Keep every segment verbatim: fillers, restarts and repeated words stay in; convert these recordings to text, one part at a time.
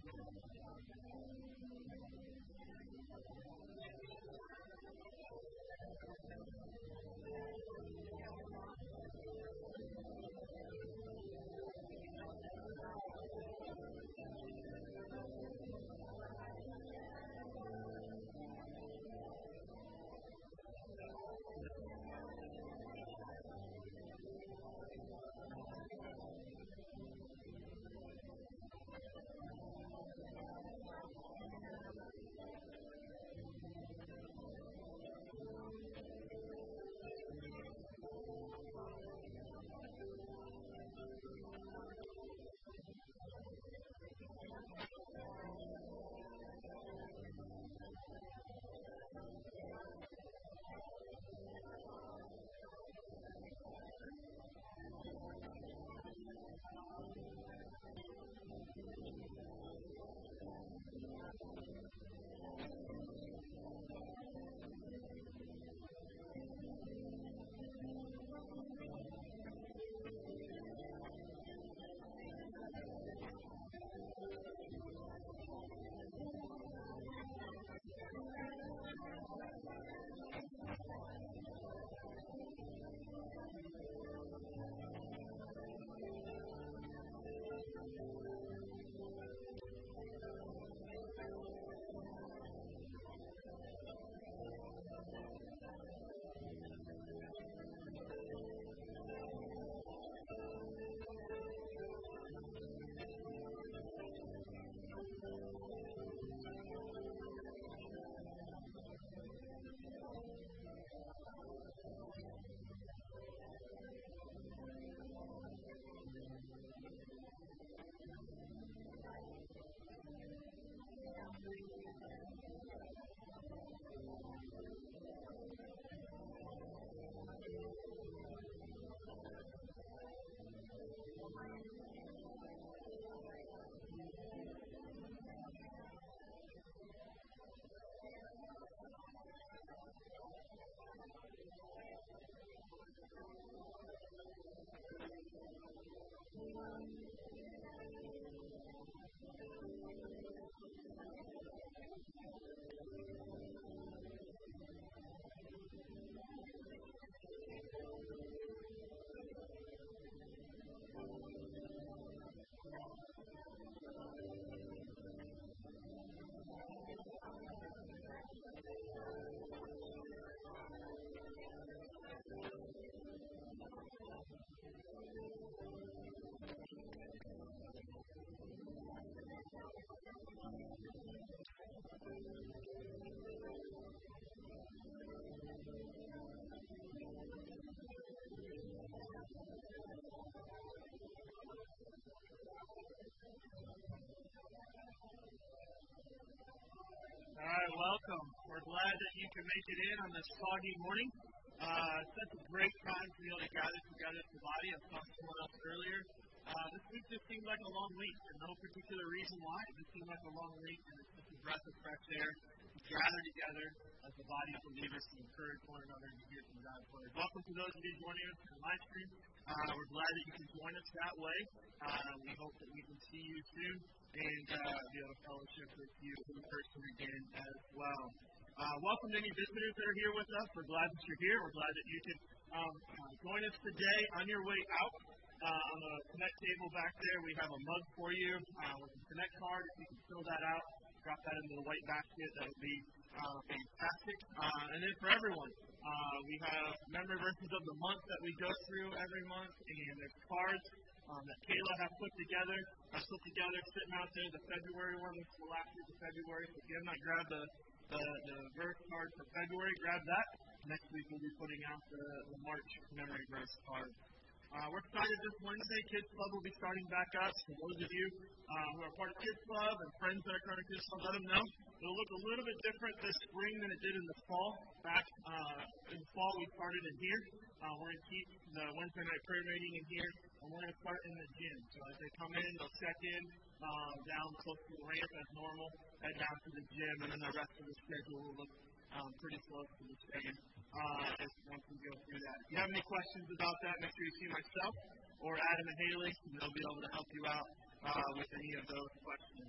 All right, welcome. We're glad that you can make it in on this foggy morning. Uh, such a great time to be able to gather together as the body. I was talking to someone else earlier. Uh, this week just seemed like a long week, for no particular reason why. It just seemed like a long week, and it's just a breath of fresh air to gather together as the body of believers to encourage one another and to hear from God's word. Welcome to those of you joining us on live stream. Uh, we're glad that you can join us that way. Uh, we hope that we can see you soon and uh, be able to fellowship with you in person again as well. Uh, welcome to any visitors that are here with us. We're glad that you're here. We're glad that you can um, join us today. On your way out, uh, on the Connect table back there, we have a mug for you uh, with a Connect card. If you can fill that out, drop that into the white basket, that would be uh, fantastic. Uh, and then for everyone, uh, we have memory verses of the month that we go through every month, and there's cards Um, that Kayla has put together. I put together sitting out there. The February one was the last week of February. So if you have not grabbed the, the, the verse card for February, grab that. Next week we'll be putting out the, the March memory verse card. Uh, we're excited this Wednesday. Kids Club will be starting back up. So those of you uh, who are part of Kids Club and friends that are part of Kids Club, let them know. It'll look a little bit different this spring than it did in the fall. Back uh, in the fall, we started in here. Uh, we're going to keep the Wednesday night prayer meeting in here, and we're going to start in the gym. So as they come in, they'll check in um, down close to the ramp as normal, head down to the gym, and then the rest of the schedule will look um, pretty close to the same uh, as once we go through that. If you have any questions about that, make sure you see myself or Adam and Haley, and they'll be able to help you out uh, with any of those questions.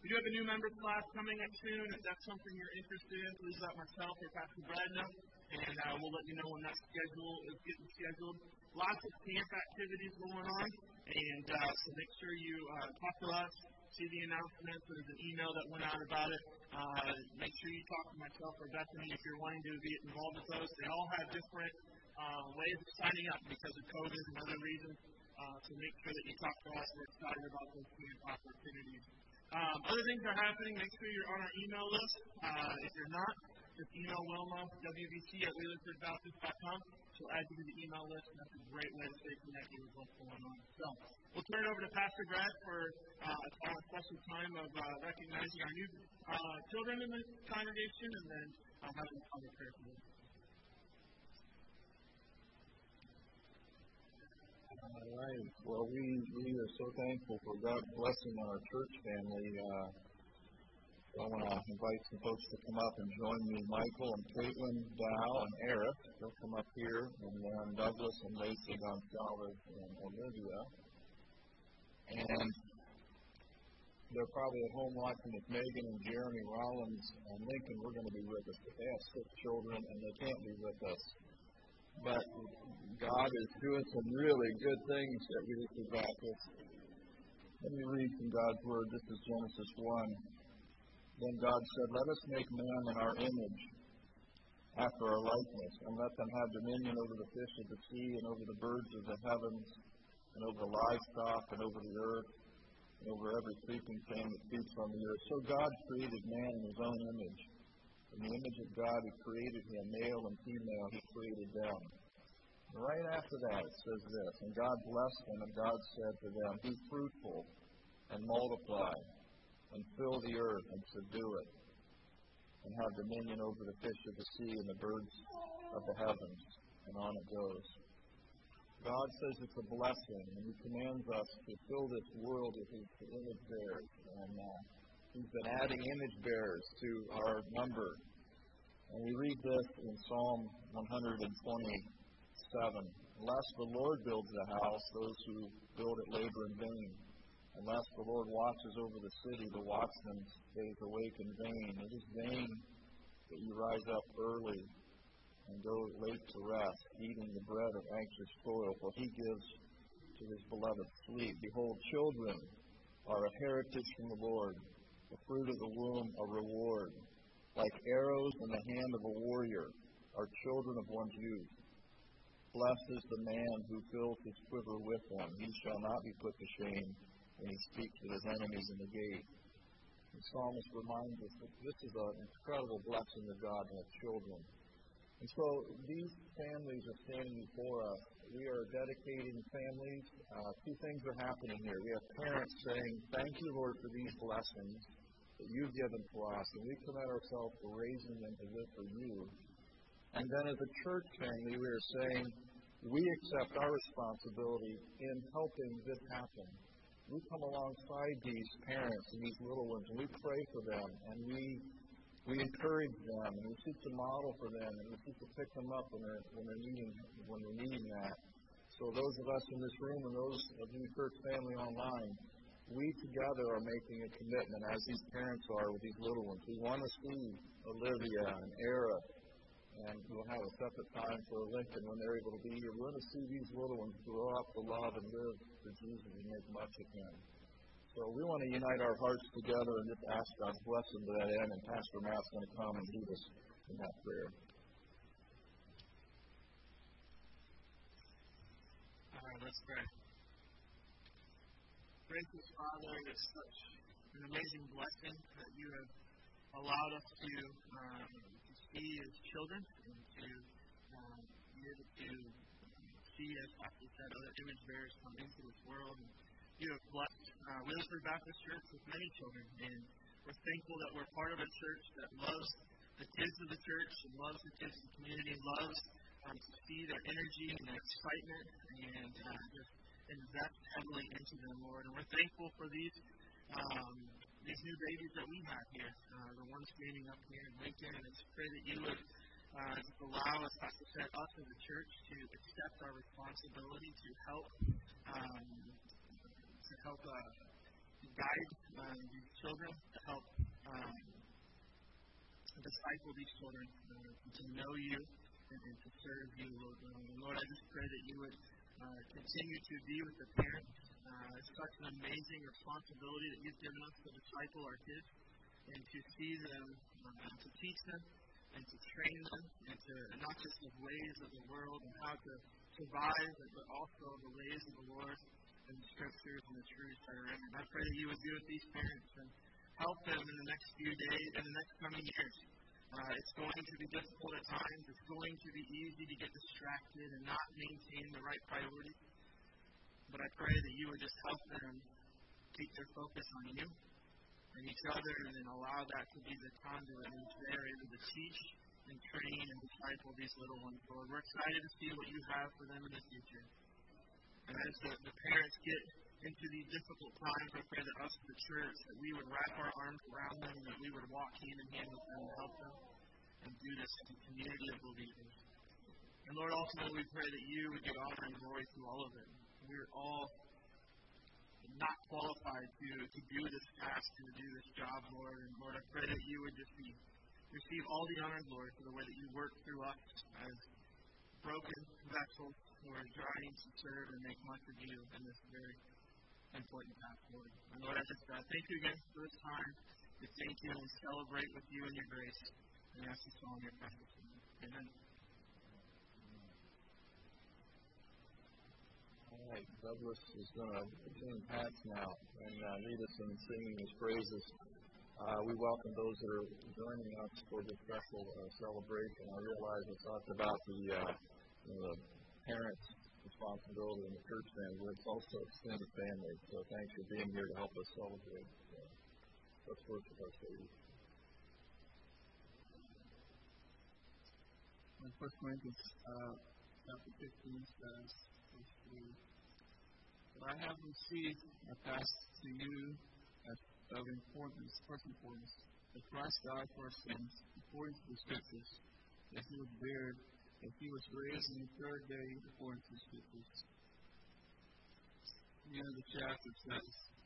We do have a new member class coming up soon. If that's something you're interested in, please let myself or Pastor Brad know, and uh, we'll let you know when that schedule is getting scheduled. Lots of camp activities going on, and uh, so make sure you uh, talk to us, see the announcements. There's an email that went out about it. Uh, make sure you talk to myself or Bethany if you're wanting to be involved with those. They all have different uh, ways of signing up because of COVID and other reasons. Uh, so make sure that you talk to us. We're excited about those camp opportunities. Um, other things are happening. Make sure you're on our email list. Uh, if you're not, just email Wilma, W V C at wheelersburg baptist dot com. She'll add you to the email list, and that's a great way to stay connected with what's going on. So we'll turn it over to Pastor Brad for uh, a special time of uh, recognizing our new uh, children in the congregation, and then uh, having a public prayer for them. All right. Well, we, we are so thankful for God's blessing on our church family. Uh, I want to invite some folks to come up and join me. Michael and Caitlin, Dow, and Eric. They'll come up here. And then Douglas and Lacey Gonzalez and Olivia. And they're probably at home watching with Megan and Jeremy Rollins and Lincoln. We're going to be with us. But they have six children, and they can't be with us. But God is doing some really good things that we look back with. Let me read from God's Word. This is Genesis one. Then God said, "Let us make man in our image, after our likeness, and let them have dominion over the fish of the sea, and over the birds of the heavens, and over the livestock, and over the earth, and over every creeping thing that creeps on the earth." So God created man in his own image. In the image of God, he created him, male and female, he created them. And right after that, it says this, "And God blessed them, and God said to them, Be fruitful, and multiply, and fill the earth, and subdue it, and have dominion over the fish of the sea, and the birds of the heavens." And on it goes. God says it's a blessing, and he commands us to fill this world with his image bearers. And uh, he's been adding image bearers to our number. And we read this in Psalm one twenty-seven. "Unless the Lord builds the house, those who build it labor in vain. Unless the Lord watches over the city, the watchman stays awake in vain. It is vain that you rise up early and go late to rest, eating the bread of anxious toil, for he gives to his beloved sleep. Behold, children are a heritage from the Lord, the fruit of the womb a reward. Like arrows in the hand of a warrior are children of one's youth. Blessed is the man who fills his quiver with them. He shall not be put to shame when he speaks to his enemies in the gate." The psalmist reminds us that this is an incredible blessing of God to have children. And so these families are standing before us. We are dedicating families. Uh, two things are happening here. We have parents saying, "Thank you, Lord, for these blessings that you've given to us." And we commit ourselves to raising them to live for you. And then as a church family, we are saying, we accept our responsibility in helping this happen. We come alongside these parents and these little ones, and we pray for them, and we we encourage them, and we seek to model for them, and we seek to pick them up when they're when they're needing when they're needing that. So those of us in this room and those of you church family online, we together are making a commitment, as these parents are with these little ones. We want to see Olivia and Era, and we'll have a separate time for Lincoln when they're able to be here. We want to see these little ones grow up to love and live for Jesus and make much of him. So we want to unite our hearts together and just ask God's blessing to that end. And Pastor Matt's going to come and lead us in that prayer. All right, let's pray. Gracious Father, it's such an amazing blessing that you have allowed us to, um, to see as children and to um, be able to see, as Pastor said, other image bearers come into this world. And you have blessed uh, Wheelersburg Baptist Church with many children, and we're thankful that we're part of a church that loves the kids of the church and loves the kids of the community, loves um, to see their energy and their excitement and uh, just invest heavily into them, Lord. And we're thankful for these um, these new babies that we have here, uh, the ones standing up here in Lincoln, and I just pray that you would uh, just allow us, Pastor said, us as a church to accept our responsibility to help um, to help uh, guide um, these children, to disciple these children, uh, to know you and, and to serve you, Lord. And Lord, I just pray that you would uh, continue to be with the parents. Uh, it's such an amazing responsibility that you've given us to disciple our kids and to see them, uh, to teach them, and to train them, and to not just the ways of the world and how to survive, but also the ways of the Lord and the scriptures and the truths that are in it. I pray that you would be with these parents and help them in the next few days, in the next coming years. Uh, it's going to be difficult at times. It's going to be easy to get distracted and not maintain the right priorities. But I pray that you would just help them keep their focus on you and each other, and then allow that to be the conduit in which they are able to teach and train and disciple these little ones, Lord. We're excited to see what you have for them in the future. And as the, the parents get into these difficult times, I pray that us, the church, that we would wrap our arms around them, and that we would walk hand in hand with them and help them, and do this as a community of believers. And Lord, ultimately, we pray that you would get honor and glory through all of it. We're all not qualified to, to do this task, to do this job, Lord. And Lord, I pray that you would just be, receive all the honor and glory for the way that you work through us as broken vessels who are trying to serve and make much of you in this very important task, Lord. And Lord, I just uh, thank you again for this time. We thank you and we celebrate with you in your grace. And we ask this all in your precious name. Amen. All right, Douglas is going to tune Pat now and uh, lead us in singing his praises. Uh, we welcome those that are joining us for this special uh, celebration. I realize we talked about the, uh, you know, the parents' responsibility in the church family, but it's also extended family. So thanks for being here to help us celebrate. So let's worship our Savior. First Corinthians uh, chapter fifteen says, verse three, "What I have received, I pass to you as of importance, first importance, that Christ died for our sins, according to the Scriptures, that he was buried, that he was raised on the third day, according to the Scriptures." The end of the chapter says,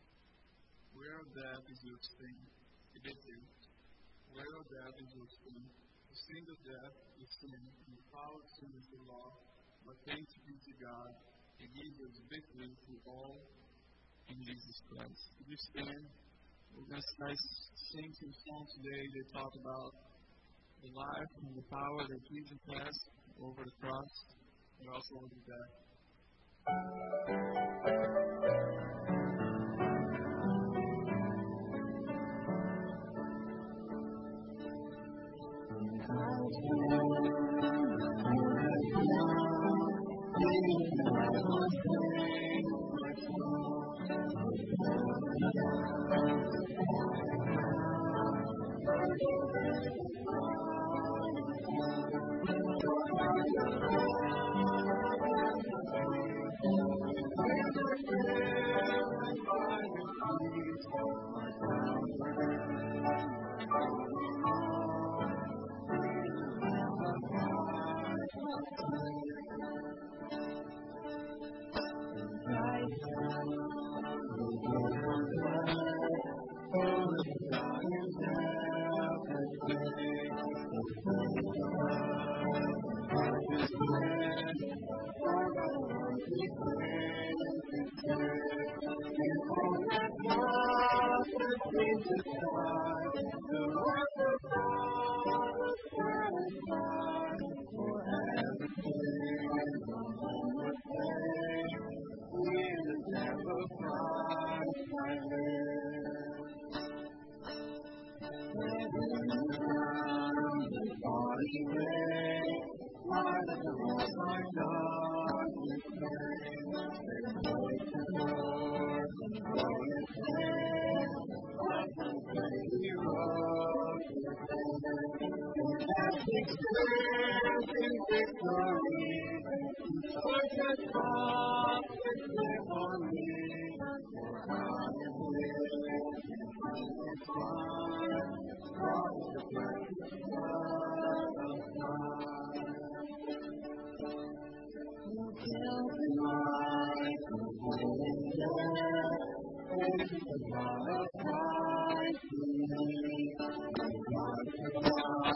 "Where, O death, is your sting?" It is here. "Where, O death, is your sting? The sting of death is sin, and the power of sin is the law. But thanks be to God, He gives us victory through all in Jesus Christ." Would you stand? We're going to sing some songs today that talk about the life and the power that Jesus has over the cross and also over the death. God,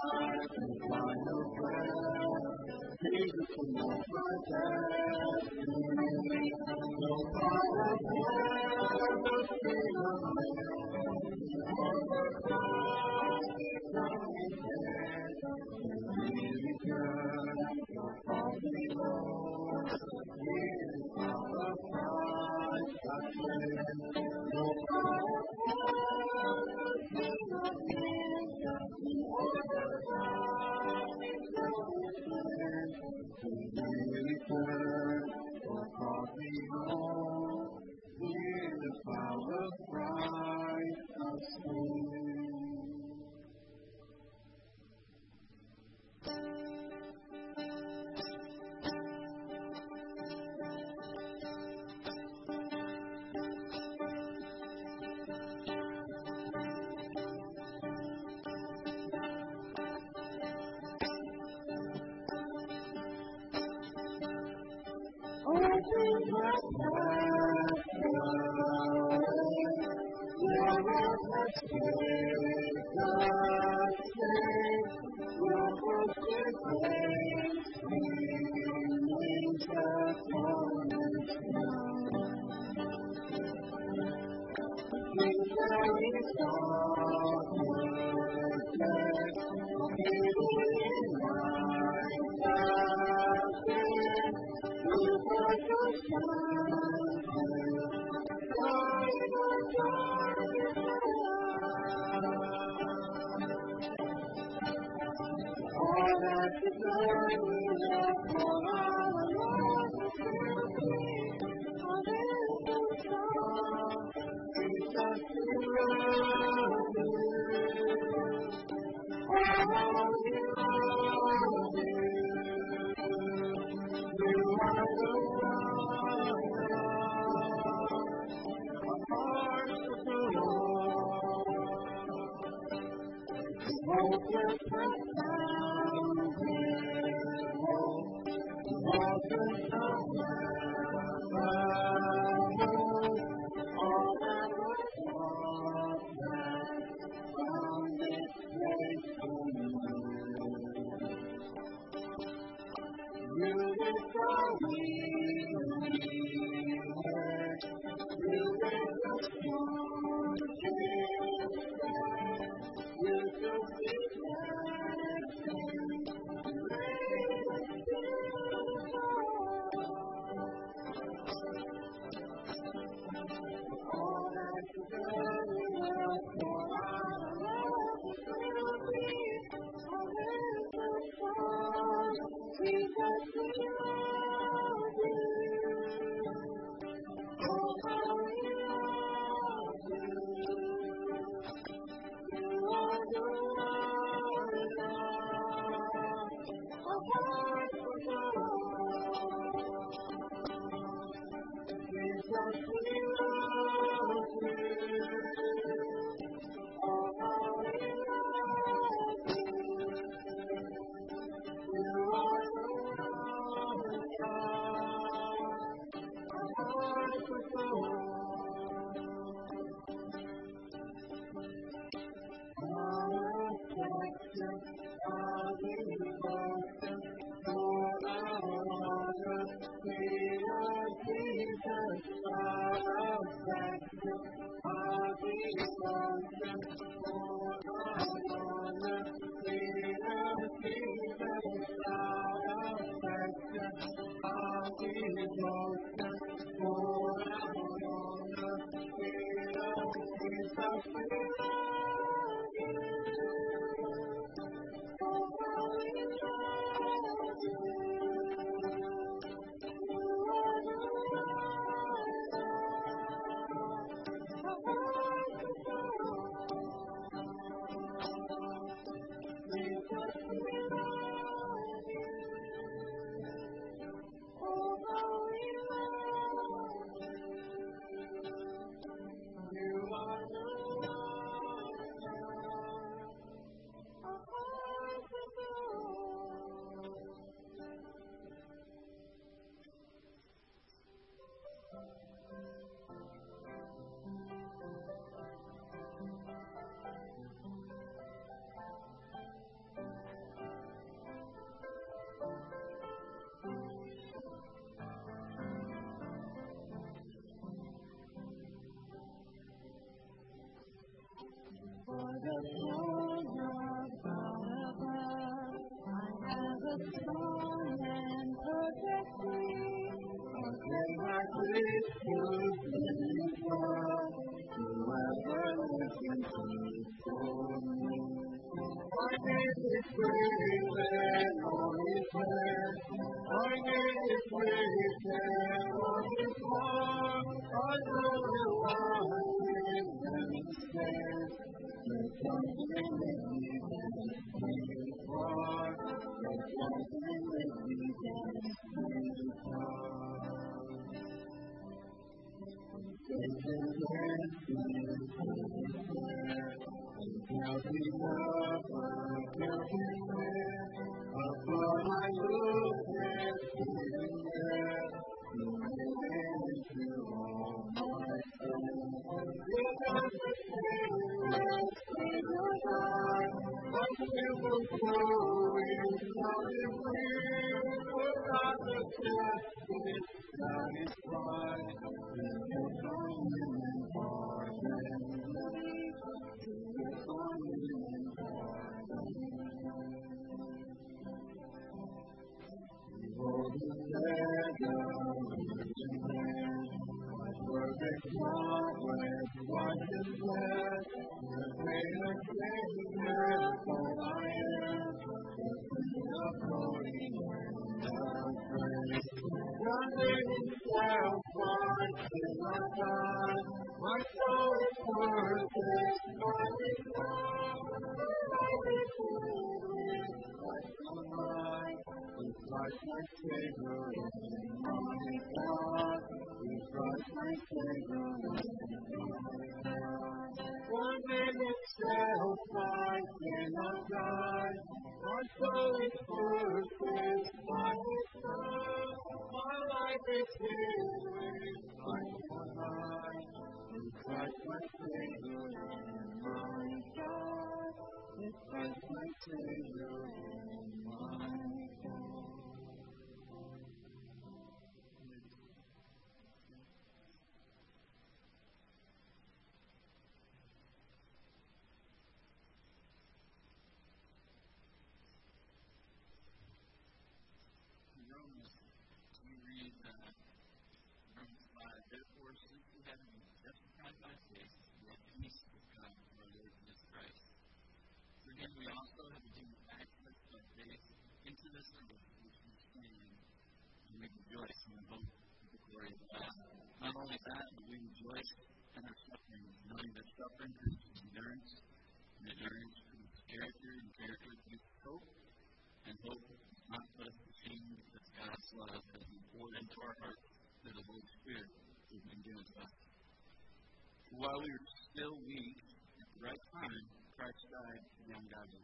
While we were still weak, at the right time, Christ died for the ungodly.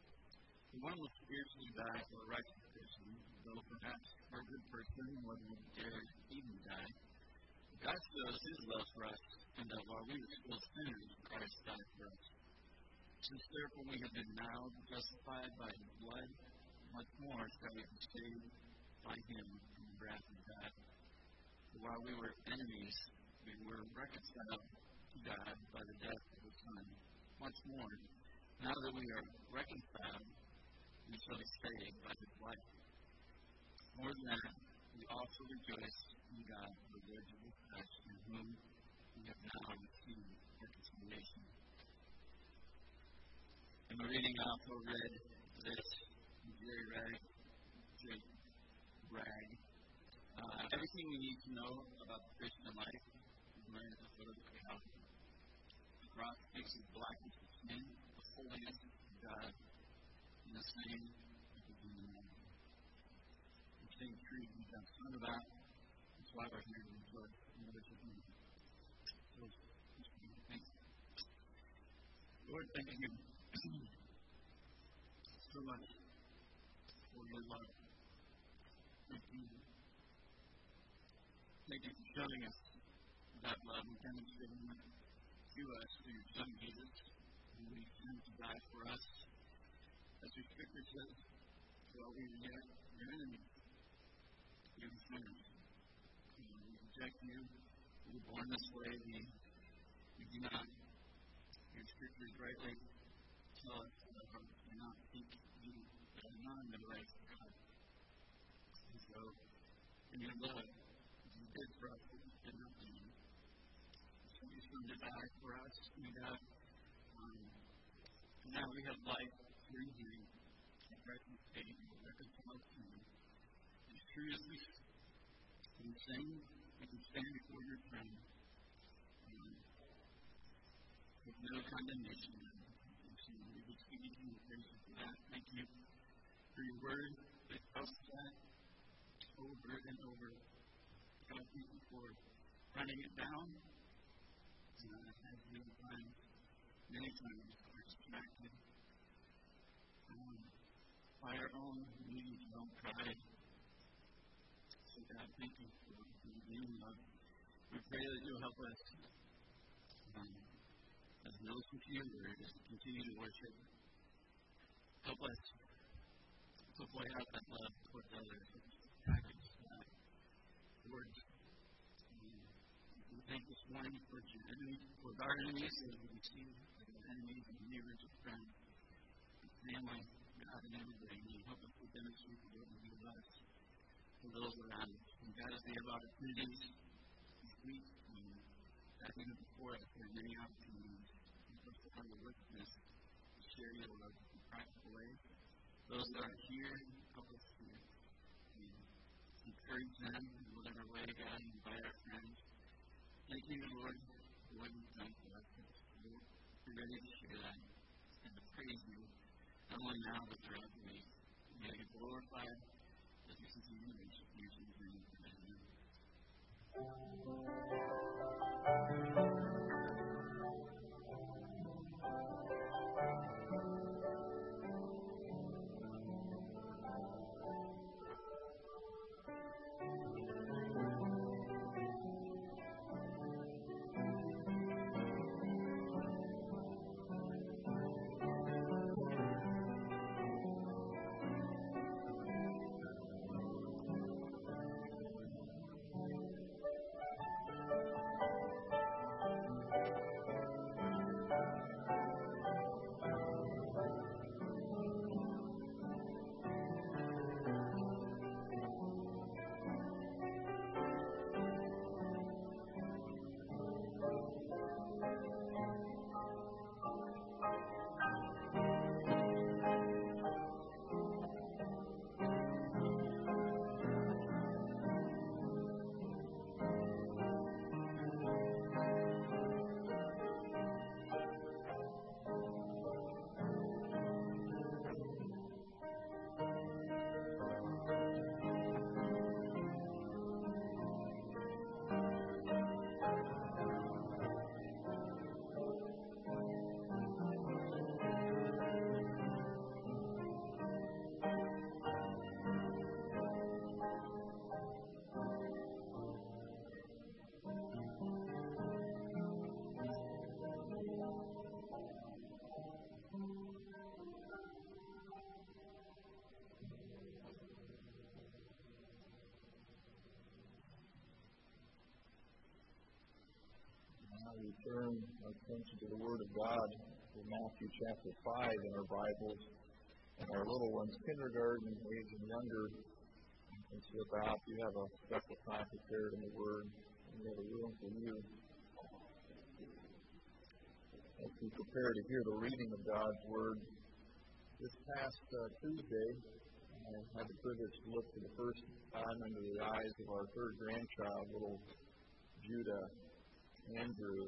The one will spiritually die for a righteous person, though perhaps for a good person one would dare even die. God shows his love for us, and that while we were still sinners, Christ died for us. Since therefore we have been now justified by his blood, much more shall we be saved by him from the wrath of God. For while we were enemies, we were reconciled to God by the death of his Son. Much more, now that we are reconciled, we shall be saved by his life. More than that, we also rejoice in God for the Lord Jesus Christ, in whom we have now received reconciliation. And the reading also read this Jerry Rag, Jerry Rag. Uh, everything we need to know about the Christian life is learned at the foot of the cross. The cross speaks of blackness of sin, the holiness of God, and the same as the human life. The same truth we have heard about. That's why we're here to rejoice and worship him. Thanks. Lord, thank you so much for your love. Thank you. Thank you for showing us that love and demonstrating it to us through your Son Jesus, who we sent to die for us. As your scripture says, while we were yet your enemies, you were sinners. You know, we reject you. We were born this way. We, we do not. Your scriptures rightly tell us that our hearts do not seek you, but are not in the right of God. And so, in your love, you did for us what you did not do. So you sent to die for us, and God, um, now we have life through you, of Christ and faith and reconcile to you. As true as we can sing, we can stand before your throne um, with no condemnation. And so we just give you the praise for that. Thank you for your word that tells us that over and over. God, thank you for running it down. Uh, as many times, many times, we're distracted um, by our own needs, our own pride. So, God, thank you for being love. We pray that you'll help us um, as we listen to your word, as we continue to worship. Help us to play out that love towards others. Package uh, words. We thank this morning for your enemies, for our enemies, as we see our enemies and neighbors and friends, family, God, and everybody. And help us to demonstrate what you give us to those around us. And God, as we have opportunities this week, and God, even before us, there are many opportunities for us to have a witness, to share your love in practical ways. Those that are here, help us to um, encourage them in whatever way, God, and invite our friends. Thank you, Lord, for what you've done for us. We're ready to share that and to praise you, not only now, but throughout the week. May you be glorified as we continue to worship you in the name of Jesus. We turn our attention to the Word of God in Matthew chapter five in our Bibles. And our little ones, kindergarten age and younger, can slip out. You have a special time prepared in the Word, and we have a room for you. As we prepare to hear the reading of God's Word, this past uh, Tuesday, I had the privilege to look for the first time into the eyes of our third grandchild, little Judah Andrew.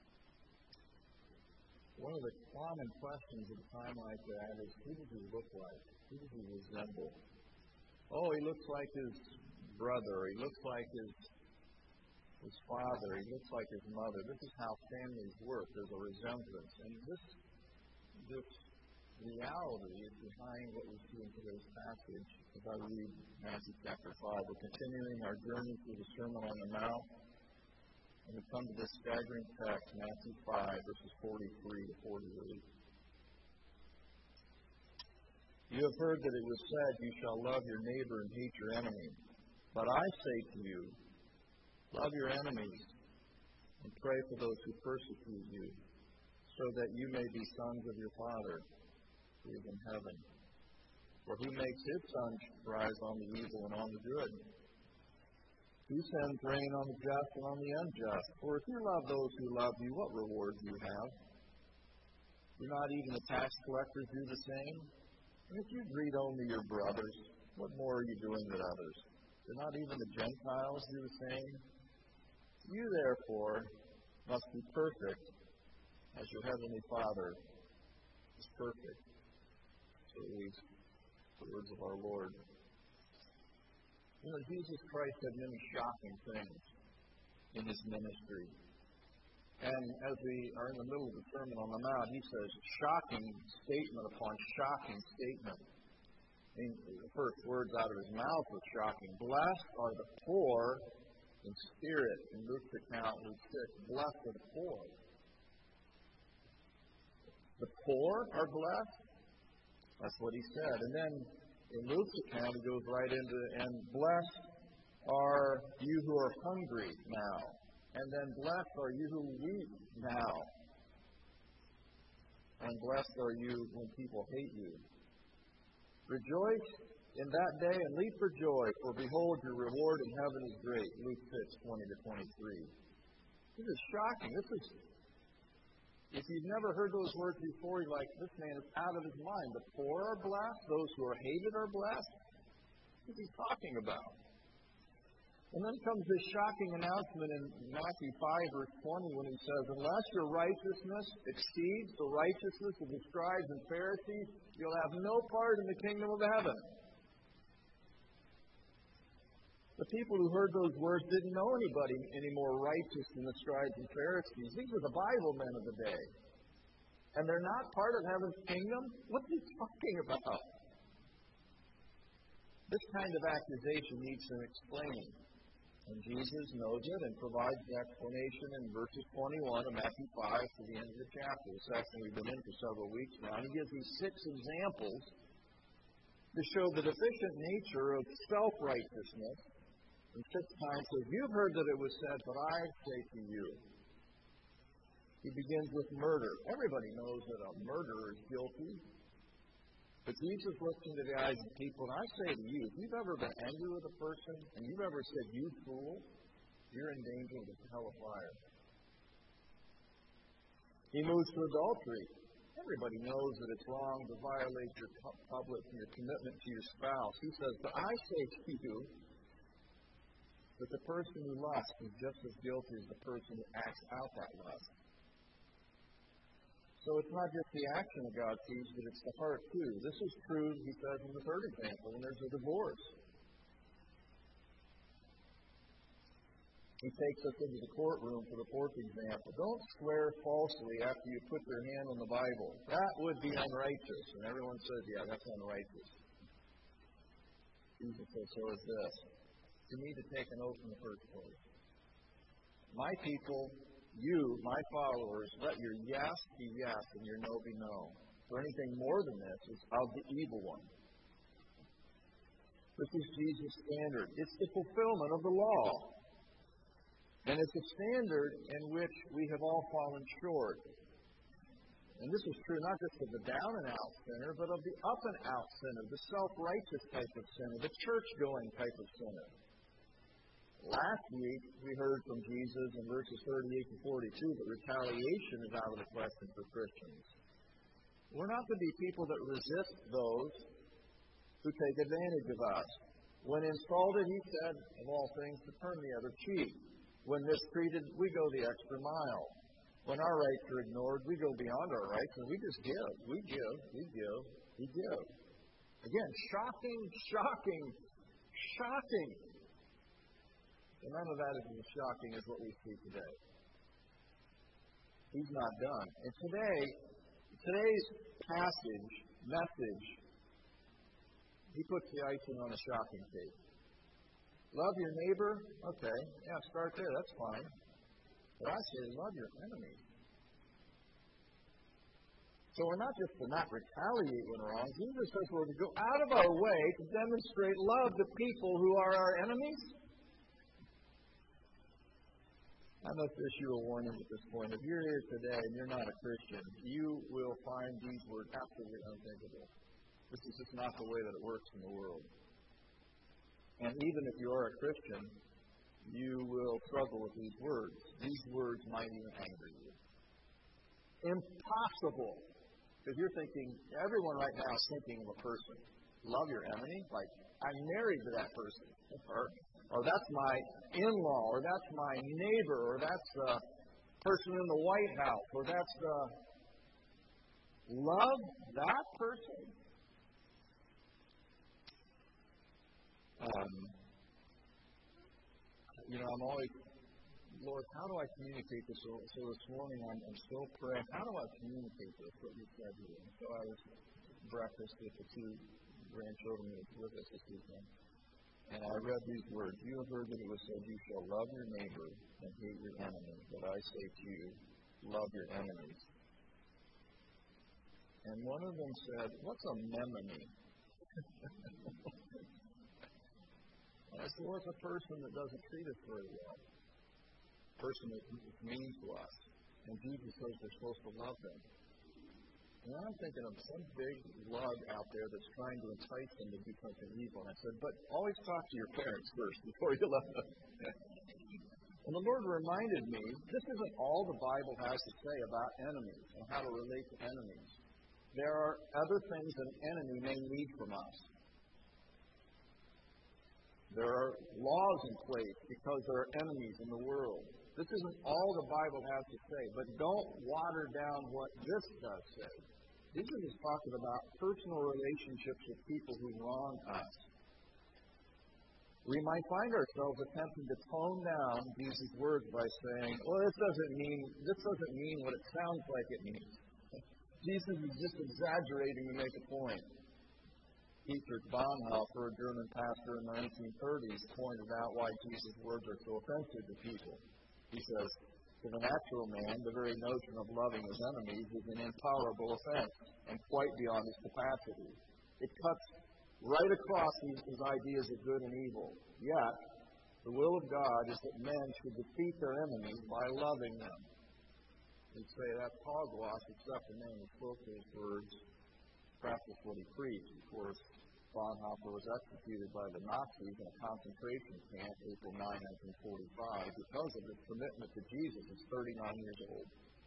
One of the common questions at a time like that is, who does he look like? Who does he resemble? Oh, he looks like his brother. He looks like his his father. He looks like his mother. This is how families work. There's a resemblance. And this, this reality is behind what we see in today's passage. As I read Matthew chapter five, we're continuing our journey through the Sermon on the Mount. And we come to this staggering text, Matthew five, verses forty-three to forty-eight. You have heard that it was said, you shall love your neighbor and hate your enemy. But I say to you, love your enemies and pray for those who persecute you, so that you may be sons of your Father who is in heaven. For he makes his sun rise on the evil and on the good. He sends rain on the just and on the unjust. For if you love those who love you, what reward do you have? Do not even the tax collectors do the same? And if you greet only your brothers, what more are you doing than others? Do not even the Gentiles do the same? You, therefore, must be perfect as your heavenly Father is perfect. So at least the words of our Lord. You know, Jesus Christ had many shocking things in his ministry. And as we are in the middle of the Sermon on the Mount, he says shocking statement upon shocking statement. I mean, the first words out of his mouth were shocking. Blessed are the poor in spirit. In Luke's account, Luke six, blessed are the poor. The poor are blessed. That's what he said. And then in Luke's account, he goes right into, and blessed are you who are hungry now. And then blessed are you who weep now. And blessed are you when people hate you. Rejoice in that day and leap for joy, for behold, your reward in heaven is great. Luke six, twenty to twenty-three. This is shocking. This is, if you've never heard those words before, you're like, this man is out of his mind. The poor are blessed. Those who are hated are blessed. What is he talking about? And then comes this shocking announcement in Matthew five, verse twenty, when he says, unless your righteousness exceeds the righteousness of the scribes and Pharisees, you'll have no part in the kingdom of heaven. The people who heard those words didn't know anybody any more righteous than the scribes and Pharisees. These were the Bible men of the day. And they're not part of heaven's kingdom? What's he talking about? This kind of accusation needs some explaining. And Jesus knows it and provides the explanation in verses twenty-one of Matthew five to the end of the chapter. The section we've been in for several weeks now. And he gives these six examples to show the deficient nature of self-righteousness. And six times says, you've heard that it was said, but I say to you. He begins with murder. Everybody knows that a murderer is guilty. But Jesus looks into the eyes of people, and I say to you, if you've ever been angry with a person, and you've ever said, you fool, you're in danger of the hell of fire. He moves to adultery. Everybody knows that it's wrong to violate your public and your commitment to your spouse. He says, but I say to you, that the person who lusts is just as guilty as the person who acts out that lust. So it's not just the action of God sees, but it's the heart too. This is true, he says in the third example, when there's a divorce. He takes us into the courtroom for the fourth example. Don't swear falsely after you put your hand on the Bible. That would be unrighteous. And everyone says, yeah, that's unrighteous. Jesus says, so is this. You need to take an oath in the first place. My people, you, my followers, let your yes be yes and your no be no. For anything more than this is of the evil one. This is Jesus' standard. It's the fulfillment of the law. And it's a standard in which we have all fallen short. And this is true not just of the down and out sinner, but of the up and out sinner, the self-righteous type of sinner, the church-going type of sinner. Last week, we heard from Jesus in verses thirty-eight to forty-two that retaliation is out of the question for Christians. We're not to be people that resist those who take advantage of us. When insulted, he said, of all things, to turn the other cheek. When mistreated, we go the extra mile. When our rights are ignored, we go beyond our rights and we just give. We give, we give, we give. Again, shocking, shocking, shocking. And none of that is as shocking as what we see today. He's not done. And today, today's passage, message, he puts the icing on the shocking cake. Love your neighbor? Okay. Yeah, start there. That's fine. But I say love your enemy. So we're not just to not retaliate when wrong. Jesus says we're to go out of our way to demonstrate love to people who are our enemies. I must issue a warning at this point. If you're here today and you're not a Christian, you will find these words absolutely unthinkable. This is just not the way that it works in the world. And even if you are a Christian, you will struggle with these words. These words might even anger you. Impossible Because you're thinking, everyone right now is thinking of a person. Love your enemy? Like, I'm married to that person. Or, or that's my in-law, or that's my neighbor, or that's the person in the White House, or that's the... Love that person? Um, you know, I'm always, Lord, how do I communicate this? So, so this morning I'm, I'm still praying, how do I communicate this, what you said here? And so I was breakfast with the two grandchildren with us this evening, and I read these words. You have heard that it was said, you shall love your neighbor and hate your enemy. But I say to you, love your enemies. And one of them said, what's a memony? And I said, well, it's a person that doesn't treat us very well. A person that is mean to us. And Jesus says we're supposed to love them. And I'm thinking of some big lug out there that's trying to entice them to do something evil. And I said, but always talk to your parents first before you love them. And the Lord reminded me, this isn't all the Bible has to say about enemies and how to relate to enemies. There are other things that an enemy may need from us. There are laws in place because there are enemies in the world. This isn't all the Bible has to say, but don't water down what this does say. This is talking about personal relationships with people who wrong us. We might find ourselves attempting to tone down Jesus' words by saying, well, this doesn't mean this doesn't mean what it sounds like it means. Jesus is just exaggerating to make a point. Dietrich Bonhoeffer, a German pastor in the nineteen thirties, pointed out why Jesus' words are so offensive to people. He says, to the natural man, the very notion of loving his enemies is an intolerable offense and quite beyond his capacity. It cuts right across his, his ideas of good and evil. Yet, the will of God is that men should defeat their enemies by loving them. He'd say that's hogwash, except the man who spoke those words practiced what he preached. Of course, Bonhoeffer was executed by the Nazis in a concentration camp April ninth, nineteen forty-five because of his commitment to Jesus. He's thirty-nine years old.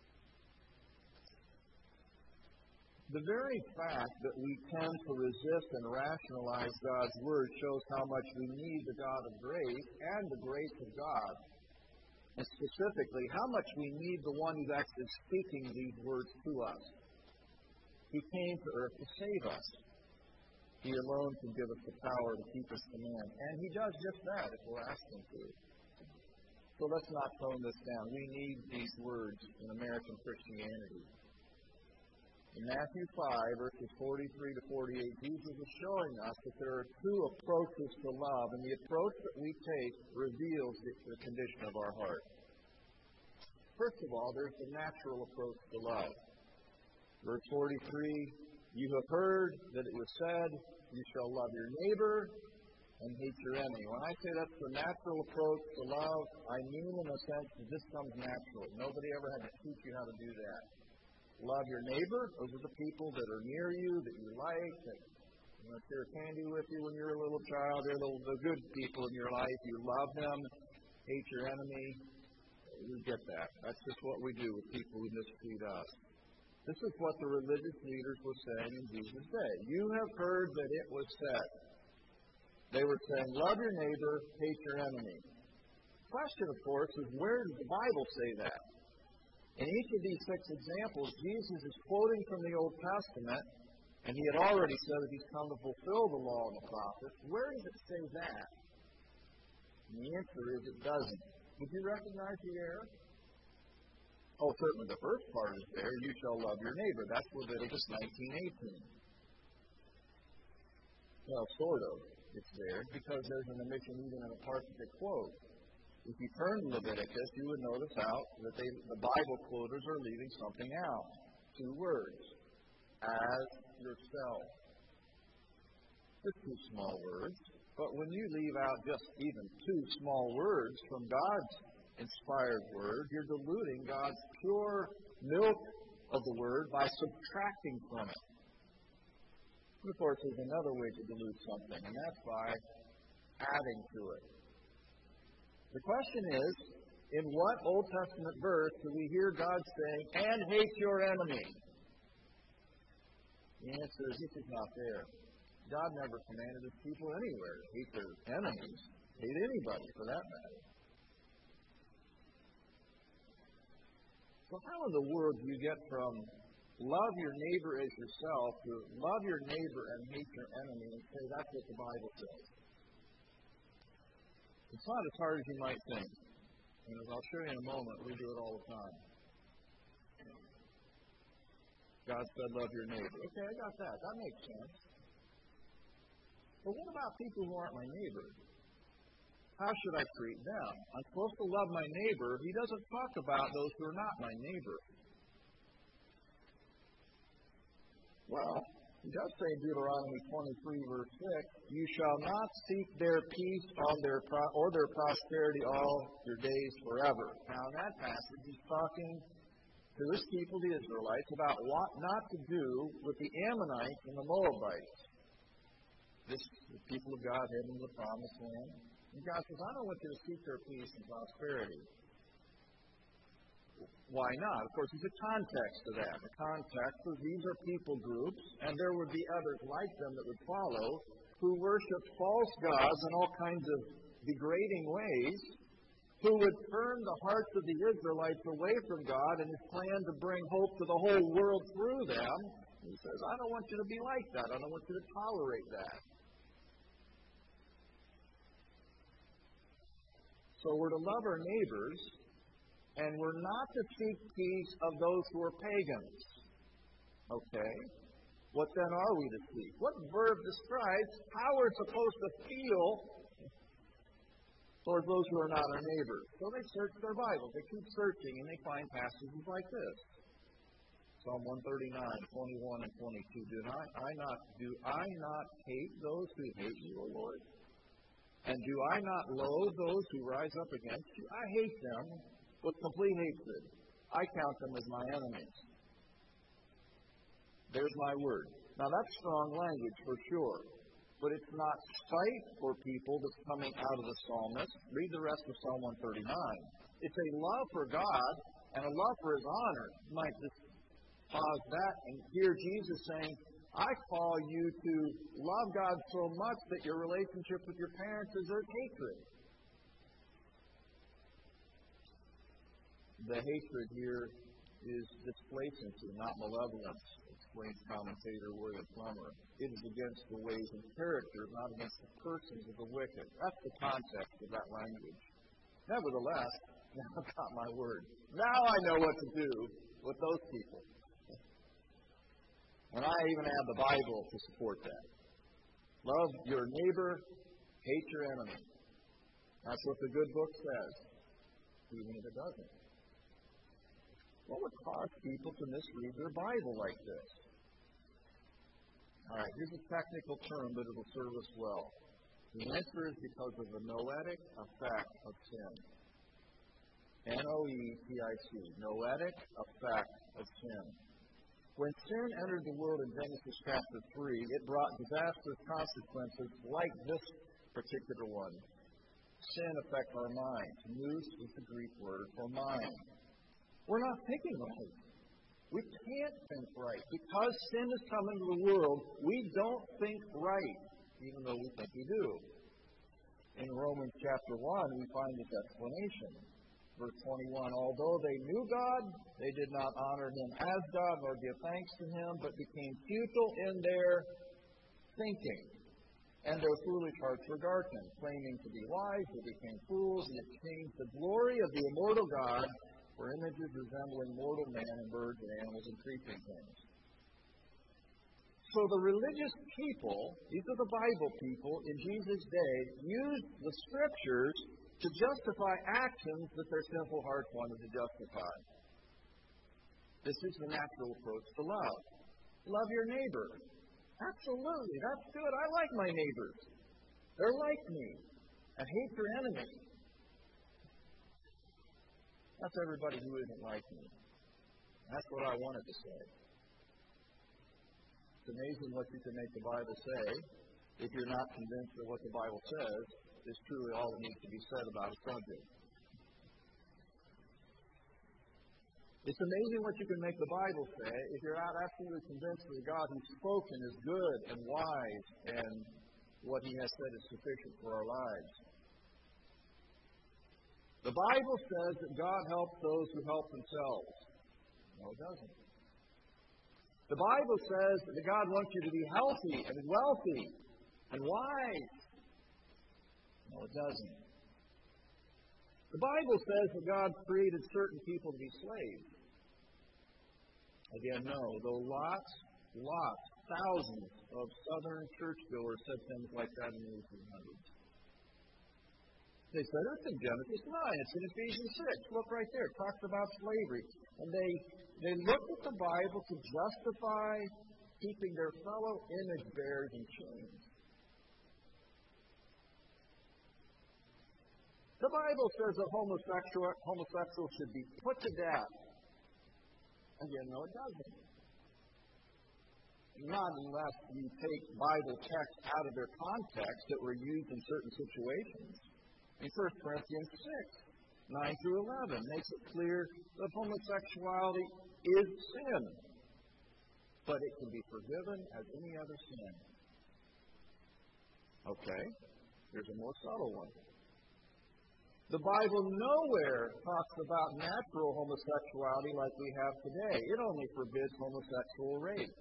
The very fact that we tend to resist and rationalize God's Word shows how much we need the God of grace and the grace of God. And specifically, how much we need the one who's actually speaking these words to us. He came to earth to save us. He alone can give us the power to keep us command. And He does just that if we'll ask Him to. So let's not tone this down. We need these words in American Christianity. In Matthew five, verses forty-three to forty-eight, Jesus is showing us that there are two approaches to love, and the approach that we take reveals the, the condition of our heart. First of all, there's the natural approach to love. Verse forty-three, you have heard that it was said, you shall love your neighbor and hate your enemy. When I say that's the natural approach to love, I mean in a sense that this comes naturally. Nobody ever had to teach you how to do that. Love your neighbor. Those are the people that are near you, that you like, that you know, share candy with you when you're a little child. They're the, the good people in your life. You love them. Hate your enemy. We get that. That's just what we do with people who mistreat us. This is what the religious leaders were saying in Jesus' day. You have heard that it was said. They were saying, love your neighbor, hate your enemy. The question, of course, is where does the Bible say that? In each of these six examples, Jesus is quoting from the Old Testament, and He had already said that He's come to fulfill the law and the prophets. Where does it say that? And the answer is it doesn't. Would you recognize the error? Oh, certainly the first part is there. You shall love your neighbor. That's Leviticus nineteen eighteen. Well, sort of. It's there because there's an omission even in the part that they quote. If you turn to Leviticus, you would notice out that they, the Bible quoters are leaving something out. Two words. As yourself. Just two small words. But when you leave out just even two small words from God's inspired word, you're diluting God's pure milk of the word by subtracting from it. And of course, there's another way to dilute something, and that's by adding to it. The question is, in what Old Testament verse do we hear God saying, and hate your enemy? The answer is this is not there. God never commanded his people anywhere to hate their enemies, hate anybody for that matter. So how in the world do you get from love your neighbor as yourself to love your neighbor and hate your enemy and say that's what the Bible says? It's not as hard as you might think. And as I'll show you in a moment, we do it all the time. God said, love your neighbor. Okay, I got that. That makes sense. But what about people who aren't my neighbor? How should I treat them? I'm supposed to love my neighbor. He doesn't talk about those who are not my neighbor. Well, he does say in Deuteronomy twenty-three, verse six, you shall not seek their peace on their pro- or their prosperity all your days forever. Now, in that passage, he's talking to this people, the Israelites, about what not to do with the Ammonites and the Moabites. This the people of God heading to the promised land. And God says, I don't want you to seek their peace and prosperity. Why not? Of course, there's a context to that. The context is these are people groups, and there would be others like them that would follow, who worship false gods in all kinds of degrading ways, who would turn the hearts of the Israelites away from God and his plan to bring hope to the whole world through them. He says, I don't want you to be like that. I don't want you to tolerate that. So we're to love our neighbors, and we're not to seek peace of those who are pagans. Okay? What then are we to seek? What verb describes how we're supposed to feel towards those who are not our neighbors? So they search their Bibles. They keep searching, and they find passages like this. Psalm one thirty-nine, twenty-one, and twenty-two. Do I, I not do I not hate those who hate you, O Lord? And do I not loathe those who rise up against you? I hate them with complete hatred. I count them as my enemies. There's my word. Now that's strong language for sure. But it's not spite for people that's coming out of the psalmist. Read the rest of Psalm one thirty-nine. It's a love for God and a love for his honor. You might just pause that and hear Jesus saying, I call you to love God so much that your relationship with your parents is their hatred. The hatred here is displacency, not malevolence, explains commentator William Plummer. It is against the ways and character, not against the persons of the wicked. That's the context of that language. Nevertheless, now I've got my word. Now I know what to do with those people. And I even have the Bible to support that. Love your neighbor, hate your enemy. That's what the good book says, even if it doesn't. What would cause people to misread their Bible like this? All right, here's a technical term, but it'll serve us well. The answer is because of the noetic effect of sin. N O E T I C, noetic effect of sin. When sin entered the world in Genesis chapter three, it brought disastrous consequences like this particular one. Sin affects our minds. Nous is the Greek word for mind. We're not thinking right. We can't think right. Because sin has come into the world, we don't think right, even though we think we do. In Romans chapter one, we find this explanation. Verse twenty-one, although they knew God, they did not honor him as God nor give thanks to him, but became futile in their thinking. And their foolish hearts were darkened. Claiming to be wise, they became fools and exchanged the glory of the immortal God for images resembling mortal man and birds and animals and creeping things. So the religious people, these are the Bible people in Jesus' day, used the Scriptures to justify actions that their sinful hearts wanted to justify. This is the natural approach to love. Love your neighbor. Absolutely, that's good. I like my neighbors. They're like me. And hate your enemy. That's everybody who isn't like me. That's what I wanted to say. It's amazing what you can make the Bible say if you're not convinced that what the Bible says is truly all that needs to be said about a subject. It's amazing what you can make the Bible say if you're not absolutely convinced that the God who's spoken is good and wise and what He has said is sufficient for our lives. The Bible says that God helps those who help themselves. No, it doesn't. The Bible says that God wants you to be healthy and wealthy and wise. No, it doesn't. The Bible says that God created certain people to be slaves. Again, no, though lots, lots, thousands of Southern churchgoers said things like that in the eighteen hundreds. They said it's in Genesis nine, it's in Ephesians six. Look right there, it talks about slavery. And they, they looked at the Bible to justify keeping their fellow image bearers in chains. The Bible says that homosexual, homosexuals should be put to death. Again, no, it doesn't. Not unless you take Bible texts out of their context that were used in certain situations. In First Corinthians six, nine through eleven, makes it clear that homosexuality is sin. But it can be forgiven as any other sin. Okay, here's a more subtle one. The Bible nowhere talks about natural homosexuality like we have today. It only forbids homosexual rape.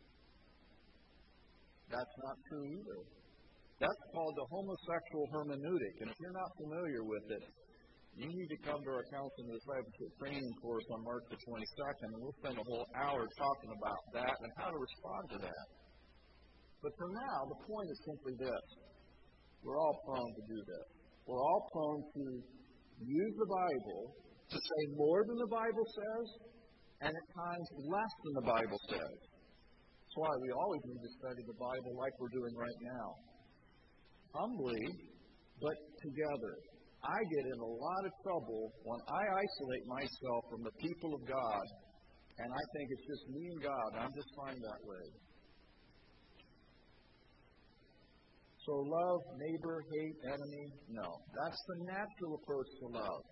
That's not true either. That's called the homosexual hermeneutic. And if you're not familiar with it, you need to come to our Counseling and Discipleship training course on March the twenty-second, and we'll spend a whole hour talking about that and how to respond to that. But for now, the point is simply this. We're all prone to do this. We're all prone to use the Bible to say more than the Bible says, and at times less than the Bible says. That's why we always need to study the Bible like we're doing right now. Humbly, but together. I get in a lot of trouble when I isolate myself from the people of God, and I think it's just me and God. I'm just fine that way. So love, neighbor, hate, enemy, no. That's the natural approach to love.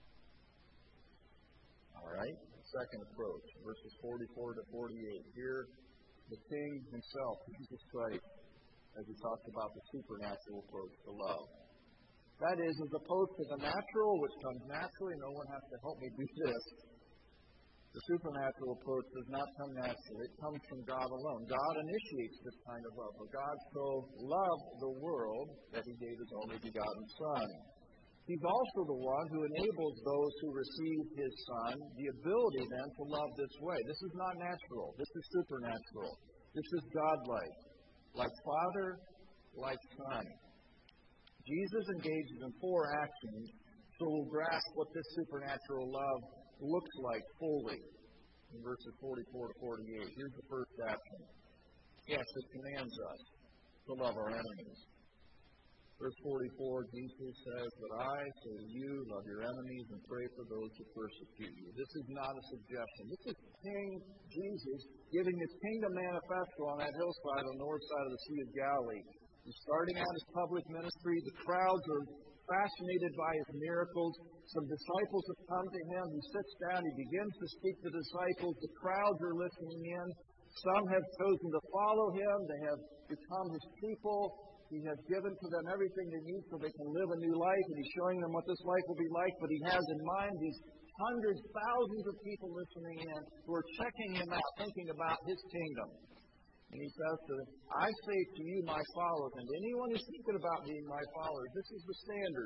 All right? Second approach, verses forty-four to forty-eight. Here, the King himself, Jesus Christ, as he talks about the supernatural approach to love. That is, as opposed to the natural, which comes naturally, no one has to help me do this. The supernatural approach does not come naturally. It comes from God alone. God initiates this kind of love. For God so loved the world that He gave His only begotten Son. He's also the one who enables those who receive His Son the ability then to love this way. This is not natural. This is supernatural. This is godlike. Like Father, like Son. Jesus engages in four actions so we'll grasp what this supernatural love looks like fully in verses forty-four to forty-eight. Here's the first action. Yes, it commands us to love our enemies. Verse forty-four, Jesus says, "But I say to you, love your enemies and pray for those who persecute you." This is not a suggestion. This is King Jesus giving His kingdom manifesto on that hillside on the north side of the Sea of Galilee. He's starting out His public ministry. The crowds are fascinated by His miracles. Some disciples have come to Him. He sits down. He begins to speak to the disciples. The crowds are listening in. Some have chosen to follow Him. They have become His people. He has given to them everything they need so they can live a new life. And He's showing them what this life will be like. But He has in mind these hundreds, thousands of people listening in who are checking Him out, thinking about His kingdom. And He says to them, "I say to you, my followers," and anyone who's thinking about being my followers, this is the standard.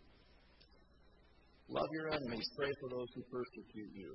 Love your enemies. Pray for those who persecute you.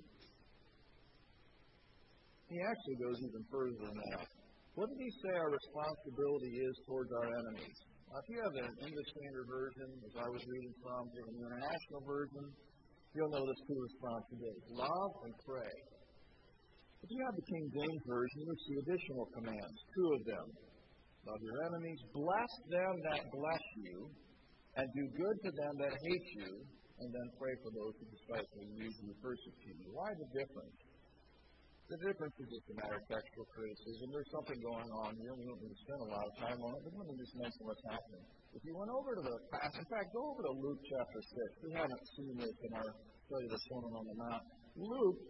He actually goes even further than that. What did He say our responsibility is towards our enemies? Now, if you have an English Standard Version, as I was reading from, the International Version, you'll notice two responsibilities: love and pray. If you have the King James Version, you'll see additional commands, two of them. Love your enemies, bless them that bless you, and do good to them that hate you, and then pray for those who despitefully use you and persecute you. Why the difference? The difference is just a matter of textual criticism. There's something going on here. We don't need to spend a lot of time on it, but let me just mention what's happening. If you went over to the passage, in fact, go over to Luke chapter six. We haven't seen this in our study this morning on the Mount. Luke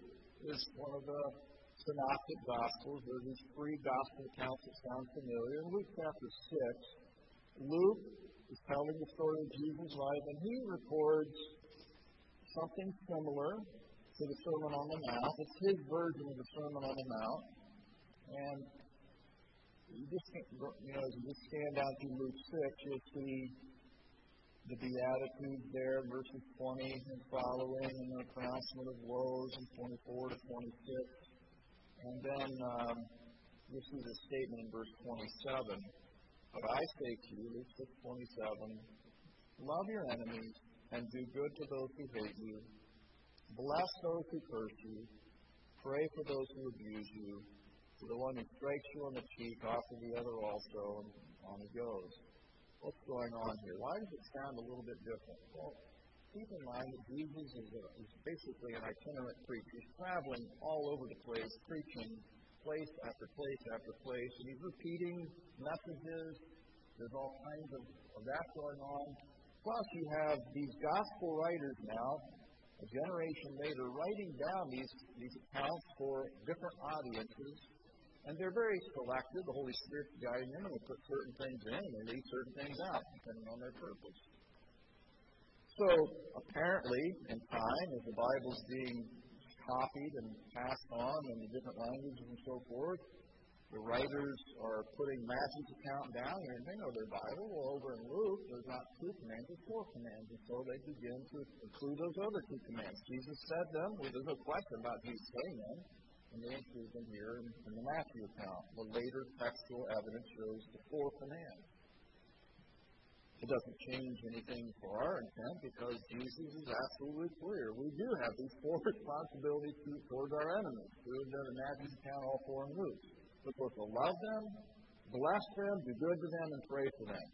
is one of the synoptic gospels. There are these three gospel accounts that sound familiar. In Luke chapter six, Luke is telling the story of Jesus' life, and he records something similar to the Sermon on the Mount. It's his version of the Sermon on the Mount. And you just, you know, as you just scan down through Luke six, you'll see the Beatitudes there, verses twenty and following, and the pronouncement of woes in twenty-four to twenty-six. And then um, you'll see the statement in verse twenty-seven. But I say to you, Luke six twenty-seven, love your enemies and do good to those who hate you. Bless those who curse you. Pray for those who abuse you. To the one who strikes you on the cheek, offer the other also, and on it goes. What's going on here? Why does it sound a little bit different? Well, keep in mind that Jesus is, a, is basically an itinerant preacher. He's traveling all over the place, preaching place after place after place, and he's repeating messages. There's all kinds of, of that going on. Plus, you have these gospel writers now, a generation later, writing down these, these accounts for different audiences. And they're very selective. The Holy Spirit's guiding them, and they put certain things in, and they leave certain things out, depending on their purpose. So, apparently, in time, as the Bible's being copied and passed on in the different languages and so forth, the writers are putting Matthew's account down, and they know their Bible. Well, over in Luke, there's not two commands, there's four commands, and so they begin to include those other two commands. Jesus said them. Well, there's no question about Jesus saying them. And they include them here in, in the Matthew account. The later textual evidence shows the four commands. It doesn't change anything for our intent because Jesus is absolutely clear. We do have these four responsibilities to, towards our enemies. Two of them in Matthew's account, all four in Luke. We're supposed to love them, bless them, do good to them, and pray for them.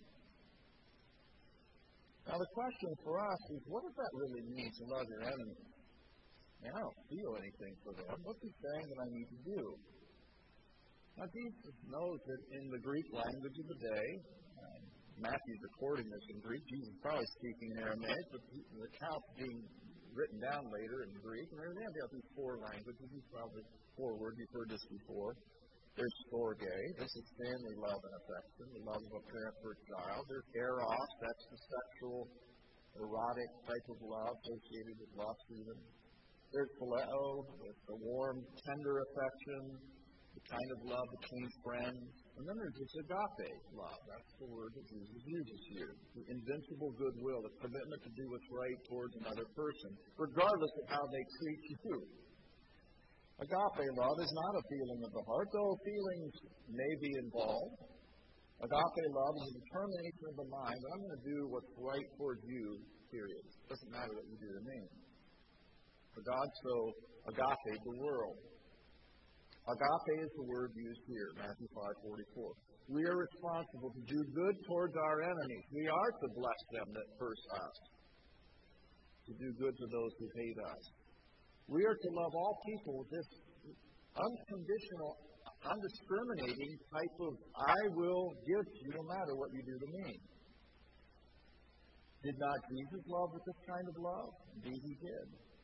Now the question for us is, what does that really mean to love your enemies? And I don't feel anything for them. What's he saying that I need to do? Now, Jesus knows that in the Greek language of the day, um, Matthew's recording this in Greek. Jesus is probably speaking in Aramaic, but the account being written down later in Greek. And they have these four languages. These probably four words. You've heard this before. There's storge. This is family love and affection, the love of a parent for a child. There's eros. That's the sexual, erotic type of love associated with lust even. There's phileo, the warm, tender affection, the kind of love between friends. And then there's this agape love. That's the word that Jesus uses here. The invincible goodwill, the commitment to do what's right towards another person, regardless of how they treat you. Agape love is not a feeling of the heart, though feelings may be involved. Agape love is a determination of the mind that I'm going to do what's right towards you, period. It doesn't matter what you do to me. For God so agape the world. Agape is the word used here, Matthew five forty-four. We are responsible to do good towards our enemies. We are to bless them that curse us. To do good to those who hate us. We are to love all people with this unconditional, undiscriminating type of I will give to you no matter what you do to me. Did not Jesus love with this kind of love? Indeed he did.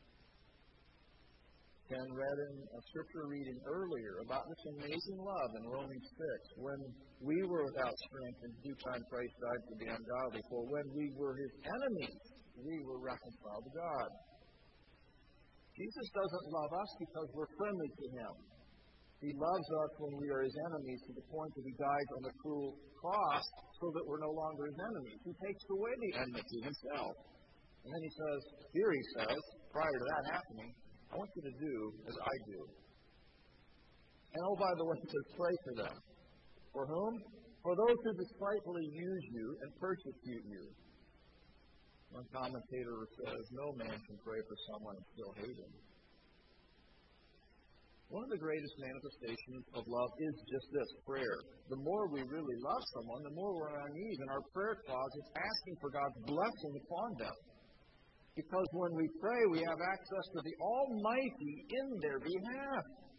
Ken read in a scripture reading earlier about this amazing love in Romans six. When we were without strength, in due time Christ died for the ungodly. For when we were his enemies, we were reconciled to God. Jesus doesn't love us because we're friendly to him. He loves us when we are his enemies to the point that he dies on the cruel cross so that we're no longer his enemies. He takes away the enmity himself. And then he says, here he says, prior to that happening, I want you to do as I do. And oh, by the way, he says, pray for them. For whom? For those who despitefully use you and persecute you. One commentator says, no man can pray for someone and still hate him. One of the greatest manifestations of love is just this, prayer. The more we really love someone, the more we're on our knees in our prayer closet asking for God's blessing upon them. Because when we pray, we have access to the Almighty in their behalf.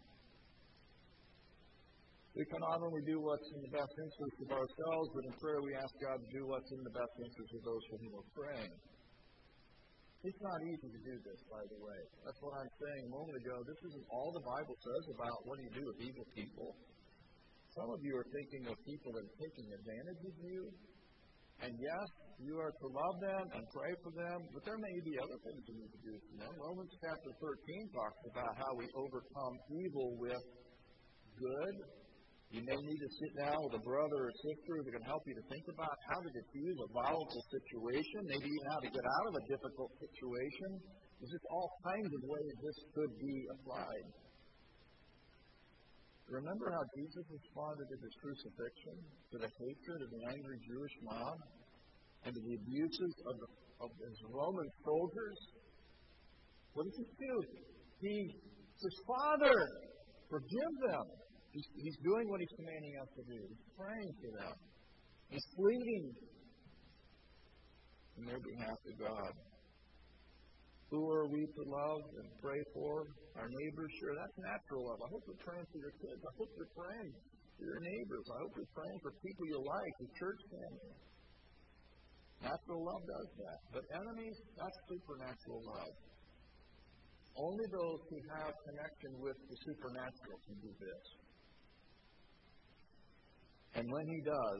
We can not only do what's in the best interest of ourselves, but in prayer we ask God to do what's in the best interest of those for whom we're praying. It's not easy to do this, by the way. That's what I'm saying a moment ago. This isn't all the Bible says about what do you do with evil people. Some of you are thinking of people that are taking advantage of you. And yes, you are to love them and pray for them, but there may be other things you need to do for them. Romans chapter thirteen talks about how we overcome evil with good. You may need to sit down with a brother or sister who can help you to think about how to diffuse a volatile situation, maybe even how to get out of a difficult situation. There's just all kinds of ways this could be applied. Remember how Jesus responded at his crucifixion to the hatred of the angry Jewish mob and to the abuses of, the, of his Roman soldiers? What did he do? He says, Father, forgive them. He's, he's doing what he's commanding us to do. He's praying for them. He's pleading on their behalf to God. Who are we to love and pray for? Our neighbors? Sure, that's natural love. I hope you're praying for your kids. I hope you're praying for your neighbors. I hope you're praying for people you like, your church family. Natural love does that. But enemies, that's supernatural love. Only those who have connection with the supernatural can do this. And when he does,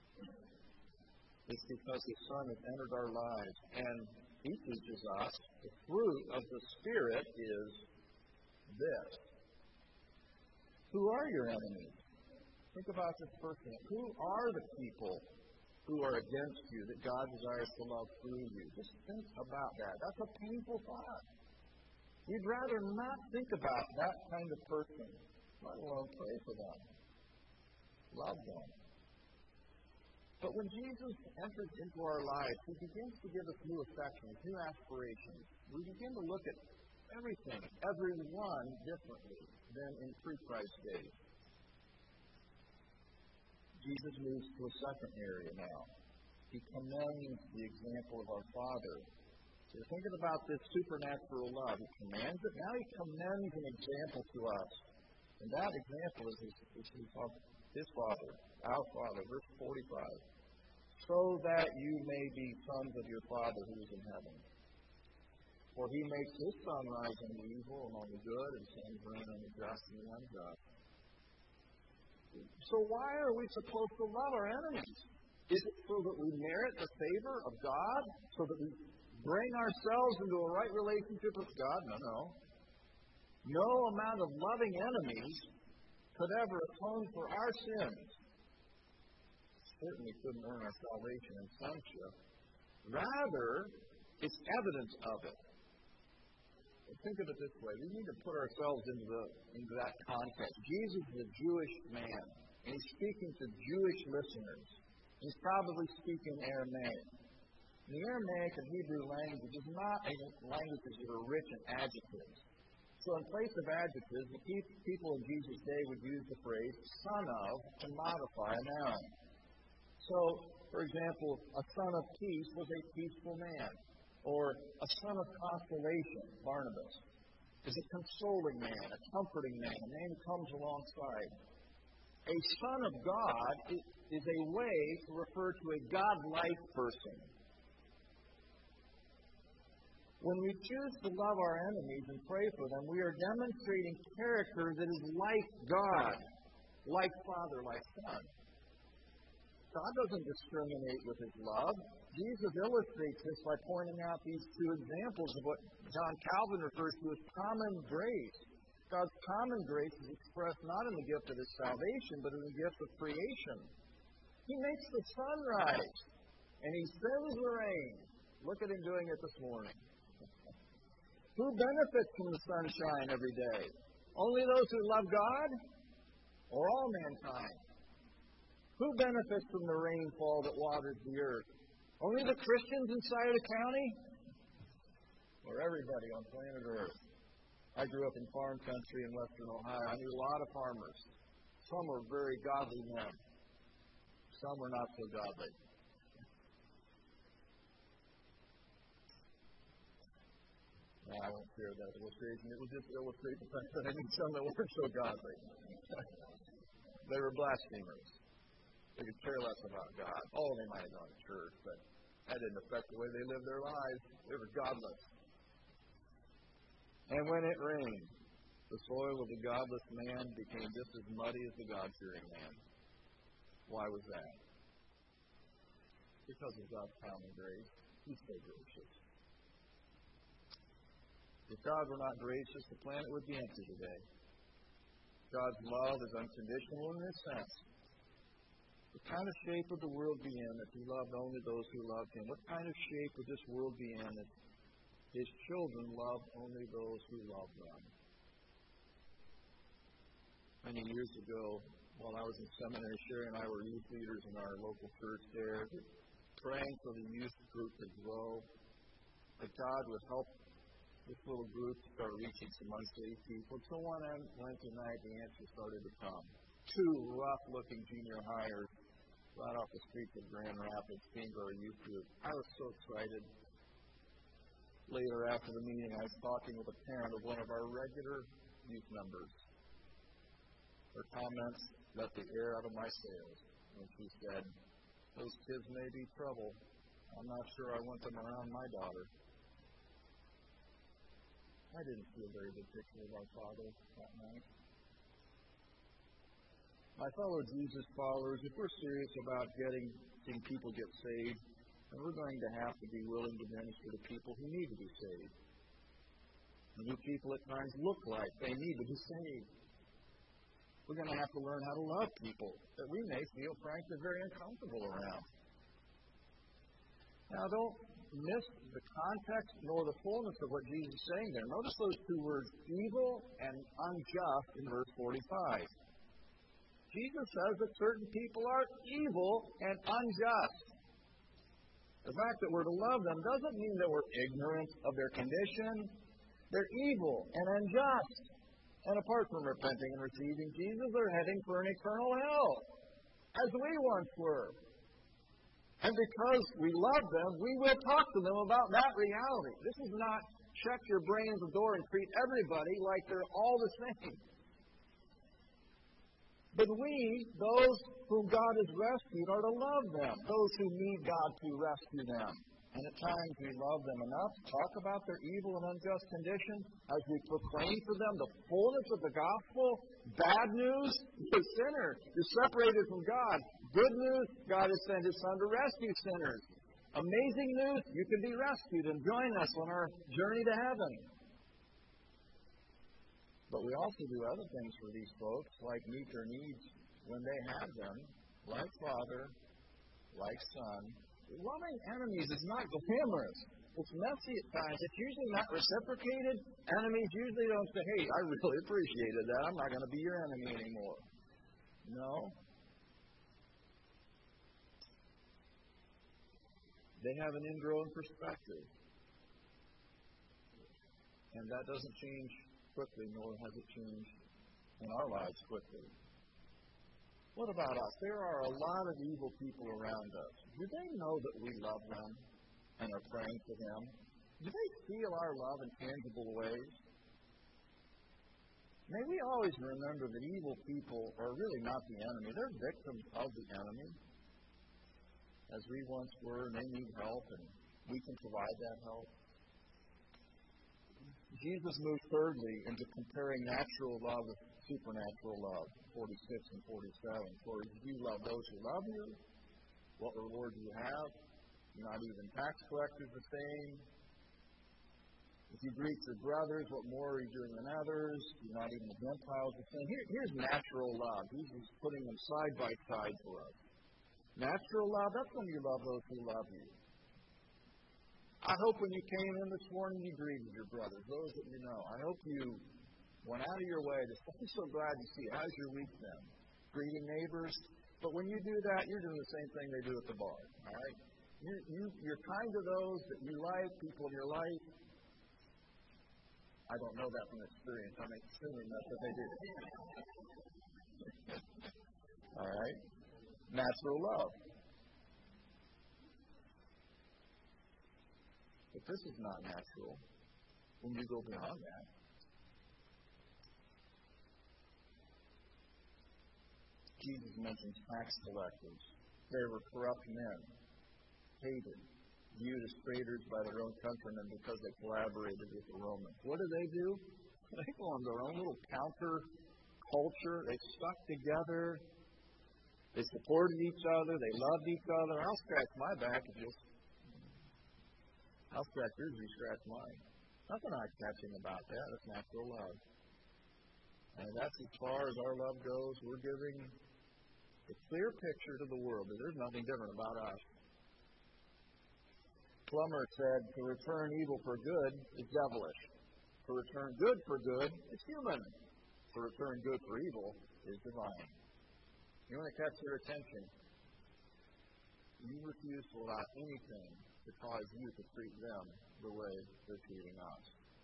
it's because his Son has entered our lives. And he teaches us the fruit of the Spirit is this. Who are your enemies? Think about this person. Who are the people who are against you that God desires to love through you? Just think about that. That's a painful thought. We'd rather not think about that kind of person, let alone pray for them, love them. But when Jesus enters into our lives, he begins to give us new affections, new aspirations. We begin to look at everything, everyone differently than in pre-Christ days. Jesus moves to a second area now. He commends the example of our Father. So you're thinking about this supernatural love. He commands it. Now he commends an example to us. And that example is his, is his, his Father, our Father, verse forty-five. So that you may be sons of your Father who is in heaven. For he makes his sun rise on the evil and on the good, and sends rain on the just and the unjust. So why are we supposed to love our enemies? Is it so that we merit the favor of God? So that we bring ourselves into a right relationship with God? No, no. No amount of loving enemies could ever atone for our sins. Certainly couldn't earn our salvation and sonship. Rather, it's evidence of it. But think of it this way. We need to put ourselves into the into that context. Jesus is a Jewish man, and he's speaking to Jewish listeners. He's probably speaking Aramaic. The Aramaic and Hebrew language is not a languages that are rich in adjectives. So in place of adjectives, the people in Jesus' day would use the phrase son of to modify a noun. So, for example, a son of peace was a peaceful man. Or a son of consolation, Barnabas, is a consoling man, a comforting man, a man who comes alongside. A son of God is, is a way to refer to a God-like person. When we choose to love our enemies and pray for them, we are demonstrating character that is like God, like Father, like Son. God doesn't discriminate with his love. Jesus illustrates this by pointing out these two examples of what John Calvin refers to as common grace. God's common grace is expressed not in the gift of his salvation, but in the gift of creation. He makes the sun rise, and he sends the rain. Look at him doing it this morning. Who benefits from the sunshine every day? Only those who love God, or all mankind? Who benefits from the rainfall that waters the earth? Only the Christians inside of the county? Or everybody on planet Earth? I grew up in farm country in western Ohio. I knew a lot of farmers. Some were very godly men. Some were not so godly. No, I won't share that illustration. It will just illustrate the fact that I knew some that weren't so godly. They were blasphemers. They could care less about God. Oh, they might have gone to church, but That didn't affect the way they lived their lives. They were godless. And when it rained, the soil of the godless man became just as muddy as the God-fearing man. Why was that? Because of God's common grace. He's so gracious. If God were not gracious, the planet would be empty today. God's love is unconditional in this sense. What kind of shape would the world be in if He loved only those who loved Him? What kind of shape would this world be in if His children loved only those who loved them? Many years ago, while I was in seminary, Sherry and I were youth leaders in our local church there, praying for the youth group to grow, that God would help this little group start reaching some unsaved people. So one Wednesday night, the answer started to come. Two rough-looking junior hires right off the streets of Grand Rapids came to our youth group. I was so excited. Later, after the meeting, I was talking with a parent of one of our regular youth members. Her comments let the air out of my sails when she said, "Those kids may be trouble. I'm not sure I want them around my daughter." I didn't see a very good picture of our Father that night. My fellow Jesus followers, if we're serious about getting seeing people get saved, then we're going to have to be willing to minister to people who need to be saved. And who people at times look like they need to be saved. We're going to have to learn how to love people that we may feel, frankly, very uncomfortable around. Now, don't miss the context nor the fullness of what Jesus is saying there. Notice those two words, evil and unjust, in verse forty-five. Jesus says that certain people are evil and unjust. The fact that we're to love them doesn't mean that we're ignorant of their condition. They're evil and unjust. And apart from repenting and receiving Jesus, they're heading for an eternal hell, as we once were. And because we love them, we will talk to them about that reality. This is not check your brain at the door and treat everybody like they're all the same. But we, those whom God has rescued, are to love them, those who need God to rescue them. And at times we love them enough to talk about their evil and unjust condition as we proclaim for them the fullness of the gospel. Bad news, you're a sinner. You're separated from God. Good news, God has sent His Son to rescue sinners. Amazing news, you can be rescued and join us on our journey to heaven. But we also do other things for these folks, like meet their needs when they have them, like Father, like Son. Loving enemies is not glamorous. It's messy at times. It's usually not reciprocated. Enemies usually don't say, "Hey, I really appreciated that. I'm not going to be your enemy anymore." No. They have an ingrown perspective. And that doesn't change quickly, nor has it changed in our lives quickly. What about us? There are a lot of evil people around us. Do they know that we love them and are praying for them? Do they feel our love in tangible ways? May we always remember that evil people are really not the enemy. They're victims of the enemy, as we once were, and they need help, and we can provide that help. Jesus moved thirdly into comparing natural love with supernatural love, forty-six and forty-seven. For if you love those who love you, what reward do you have? Not even tax collectors the same. If you greet your brothers, what more are you doing than others? Not even the Gentiles the same. Here, here's natural love. Jesus is putting them side by side for us. Natural love, that's when you love those who love you. I hope when you came in this morning you greeted your brothers, those that you know. I hope you went out of your way to say, "I'm so glad to see you. How's your week been?" Greeting neighbors. But when you do that, you're doing the same thing they do at the bar. All right? You, you, you're kind to those that you like, people in your life. I don't know that from experience. I'm assuming that's what they do. All right? Natural love. But this is not natural when you go beyond that. Jesus mentions tax collectors. They were corrupt men, hated, viewed as traitors by their own countrymen because they collaborated with the Romans. What do they do? They go on their own little counter culture. They stuck together. They supported each other. They loved each other. I'll scratch my back if you'll. I'll scratch yours if you scratch mine. Nothing eye-catching about that. That's natural love. And that's as far as our love goes. We're giving a clear picture to the world that there's nothing different about us. Plummer said, to return evil for good is devilish. To return good for good is human. To return good for evil is divine. You want to catch their attention? You refuse to allow anything to cause you to treat them the way they're treating us.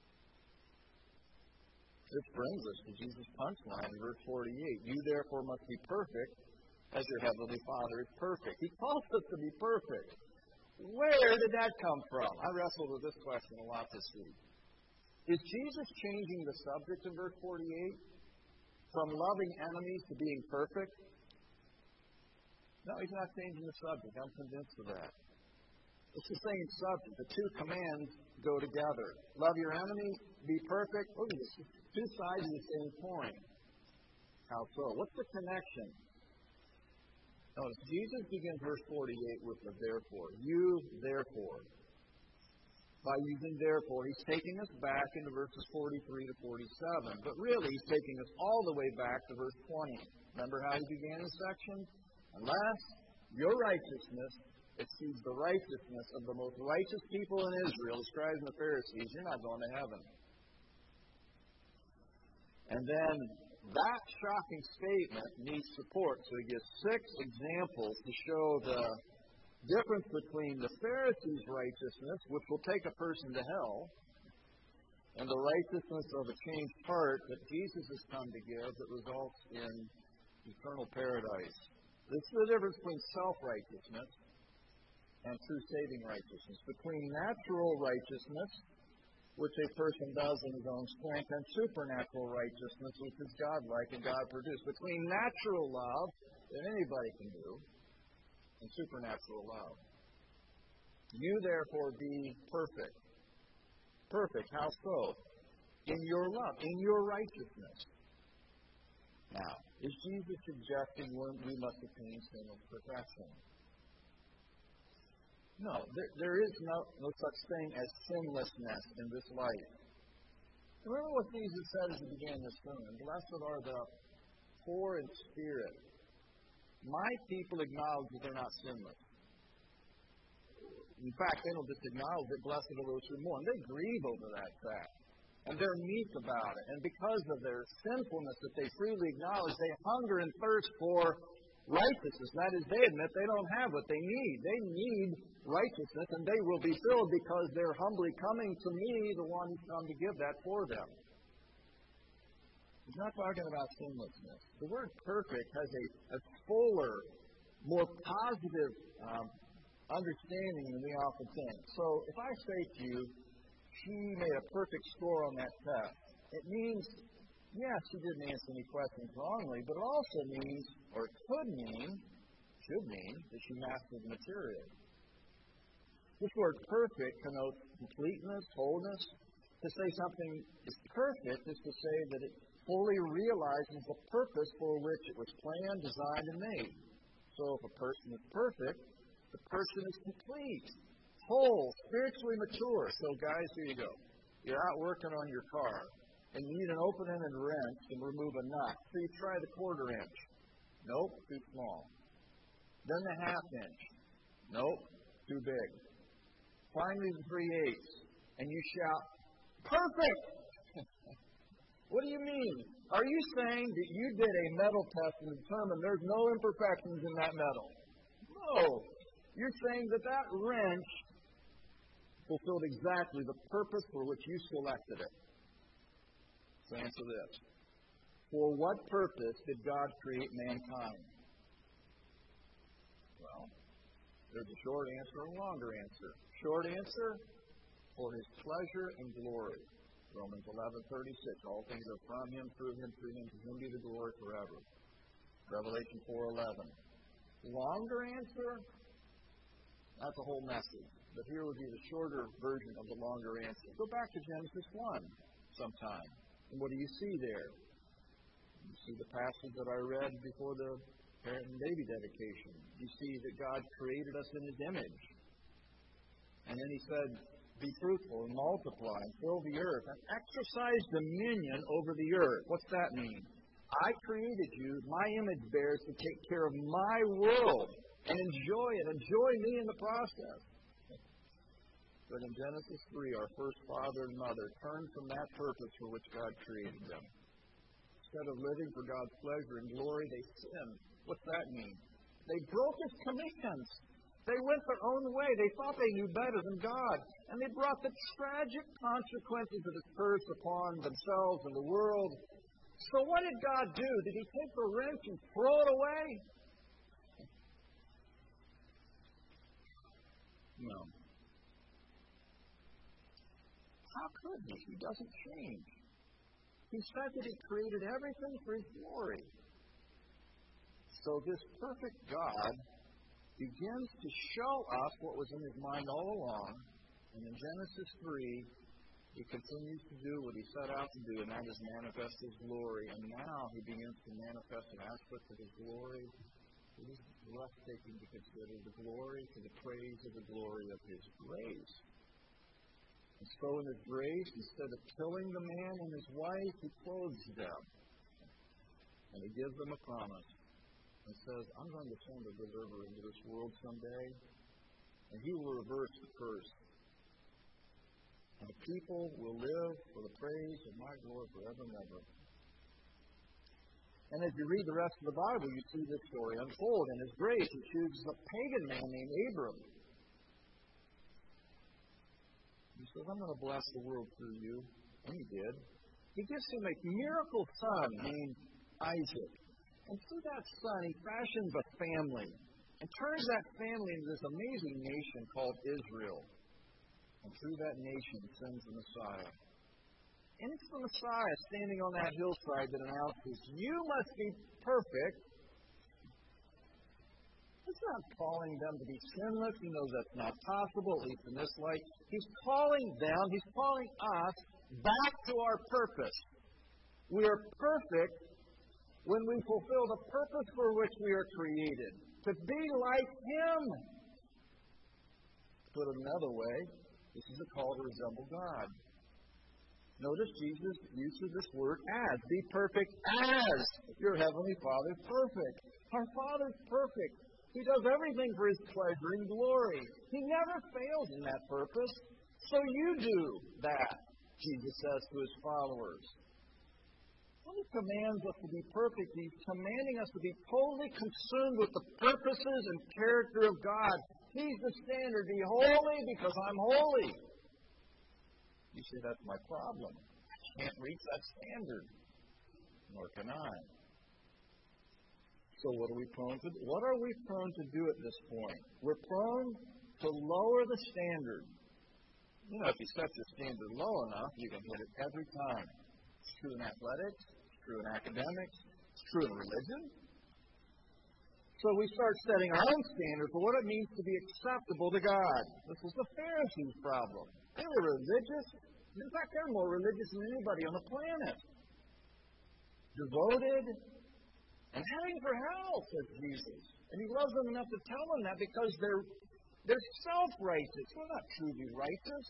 This brings us to Jesus' punchline in verse forty-eight. You therefore must be perfect as your heavenly Father is perfect. He calls us to be perfect. Where did that come from? I wrestled with this question a lot this week. Is Jesus changing the subject in verse forty-eight from loving enemies to being perfect? No, he's not changing the subject. I'm convinced of that. It's the same subject. The two commands go together. Love your enemies, be perfect. Look at this. Two sides of the same coin. How so? What's the connection? Notice, Jesus begins verse forty-eight with the therefore. You, therefore. By using therefore, he's taking us back into verses forty-three to forty-seven. But really, he's taking us all the way back to verse twenty. Remember how he began his section? Unless your righteousness exceeds the righteousness of the most righteous people in Israel, the scribes and the Pharisees, you're not going to heaven. And then that shocking statement needs support. So he gives six examples to show the difference between the Pharisees' righteousness, which will take a person to hell, and the righteousness of a changed heart that Jesus has come to give that results in eternal paradise. This is the difference between self-righteousness and true saving righteousness. Between natural righteousness, which a person does in his own strength, and supernatural righteousness, which is godlike and God-produced. Between natural love that anybody can do and supernatural love. You, therefore, be perfect. Perfect. How so? In your love, in your righteousness. Now, is Jesus suggesting we must attain sinless perfection? No, there, there is no, no such thing as sinlessness in this life. Remember what Jesus said as he began this sermon. Blessed are the poor in spirit. My people acknowledge that they're not sinless. In fact, they don't just acknowledge it. Blessed are those who mourn. They grieve over that fact. And they're meek about it. And because of their sinfulness that they freely acknowledge, they hunger and thirst for righteousness. That is, they admit they don't have what they need. They need righteousness, and they will be filled because they're humbly coming to me, the one who's come to give that for them. He's not talking about sinlessness. The word perfect has a, a fuller, more positive um, understanding than we often think. So if I say to you, she made a perfect score on that test, it means, yes, she didn't answer any questions wrongly, but it also means, or it could mean, should mean, that she mastered the material. This word perfect connotes completeness, wholeness. To say something is perfect is to say that it fully realizes the purpose for which it was planned, designed, and made. So if a person is perfect, the person is complete, whole, spiritually mature. So guys, here you go. You're out working on your car, and you need an open-ended wrench to remove a nut. So you try the quarter inch. Nope, too small. Then the half inch. Nope, too big. Finally the three-eighths. And you shout, perfect! What do you mean? Are you saying that you did a metal test and determined there's no imperfections in that metal? No. You're saying that that wrench fulfilled exactly the purpose for which you selected it. So answer this. For what purpose did God create mankind? Well, there's a short answer and a longer answer. Short answer, for His pleasure and glory. Romans eleven thirty-six. All things are from Him, through Him, through Him, to Him be the glory forever. Revelation four eleven. Longer answer, That's a whole message. But here would be the shorter version of the longer answer. Go back to Genesis one sometime. And what do you see there? You see the passage that I read before the parent and baby dedication. You see that God created us in His image. And then He said, be fruitful and multiply and fill the earth and exercise dominion over the earth. What's that mean? I created you, my image bearers, to take care of my world and enjoy it. Enjoy me in the process. But in Genesis three, our first father and mother turned from that purpose for which God created them. Instead of living for God's pleasure and glory, they sinned. What's that mean? They broke His commands. They went their own way. They thought they knew better than God. And they brought the tragic consequences of His curse upon themselves and the world. So what did God do? Did He take the wrench and throw it away? No. How could He? He doesn't change. He said that He created everything for His glory. So this perfect God begins to show us what was in His mind all along. And in Genesis three, He continues to do what He set out to do, and that is manifest His glory. And now He begins to manifest an aspect of His glory. It is breathtaking to consider the glory to the praise of the glory of His grace. And so in His grace, instead of killing the man and his wife, He clothes them. And He gives them a promise. And says, I'm going to send a deliverer into this world someday, and He will reverse the curse. And the people will live for the praise of my glory forever and ever. And as you read the rest of the Bible, you see this story unfold. In His grace, He chooses a pagan man named Abram. He says, I'm going to bless the world through you. And He did. He gives him a miracle son named Isaac. And through that son, He fashions a family and turns that family into this amazing nation called Israel. And through that nation, He sends the Messiah. And it's the Messiah standing on that hillside that announces, you must be perfect. He's not calling them to be sinless. He knows that's not possible, at least in this light. He's calling them, He's calling us back to our purpose. We are perfect when we fulfill the purpose for which we are created, to be like Him. To put it another way, this is a call to resemble God. Notice Jesus uses this word as. Be perfect as your Heavenly Father is perfect. Our Father is perfect. He does everything for His pleasure and glory. He never fails in that purpose. So you do that, Jesus says to His followers. When He commands us to be perfect, He's commanding us to be totally consumed with the purposes and character of God. He's the standard. Be holy because I'm holy. You see, that's my problem. I can't reach that standard. Nor can I. So what are we prone to do? What are we prone to do at this point? We're prone to lower the standard. You know, if you set the standard low enough, you can hit it every time. It's true in athletics. It's true in academics. It's true in religion. So we start setting our own standard for what it means to be acceptable to God. This is the Pharisees' problem. They were religious. In fact, they're more religious than anybody on the planet. Devoted and heading for hell, says Jesus. And He loves them enough to tell them that because they're, they're self-righteous. We're not truly righteous.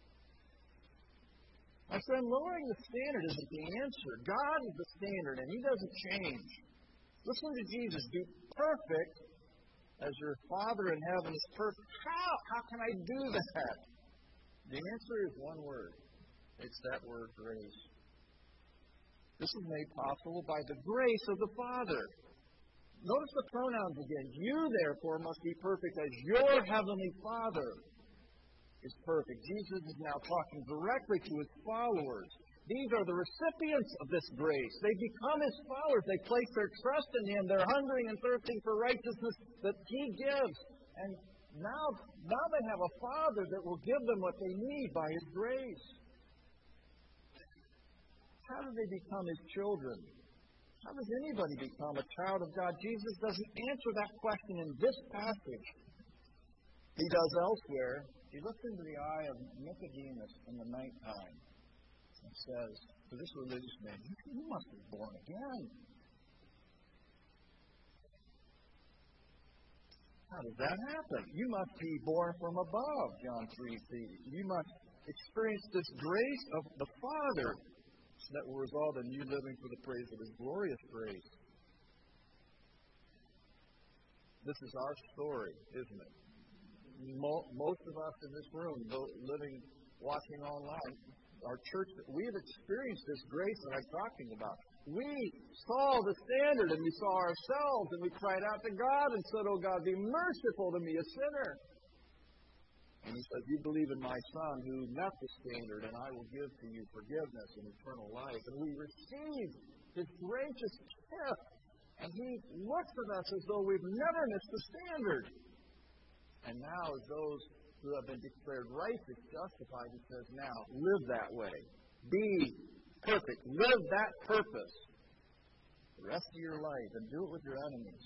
My friend, lowering the standard isn't the answer. God is the standard, and He doesn't change. Listen to Jesus. Be perfect as your Father in heaven is perfect. How? How can I do that? The answer is one word. It's that word, grace. This is made possible by the grace of the Father. Notice the pronouns again. You, therefore, must be perfect as your Heavenly Father is perfect. Jesus is now talking directly to His followers. These are the recipients of this grace. They become His followers. They place their trust in Him. They're hungering and thirsting for righteousness that He gives. And now, now they have a Father that will give them what they need by His grace. How do they become His children? How does anybody become a child of God? Jesus doesn't answer that question in this passage. He does elsewhere. He looks into the eye of Nicodemus in the nighttime and says to this religious man, you must be born again. How does that happen? You must be born from above, John three. You must experience this grace of the Father that will result in you living for the praise of His glorious grace. This is our story, isn't it? Most of us in this room, living, watching online, our church, we have experienced this grace that I'm talking about. We saw the standard and we saw ourselves and we cried out to God and said, oh God, be merciful to me, a sinner. And He says, you believe in my Son who met the standard and I will give to you forgiveness and eternal life. And we receive His gracious gift. And He looks at us as though we've never missed the standard. And now, as those who have been declared righteous, justified, He says, now, live that way. Be perfect. Live that purpose the rest of your life and do it with your enemies.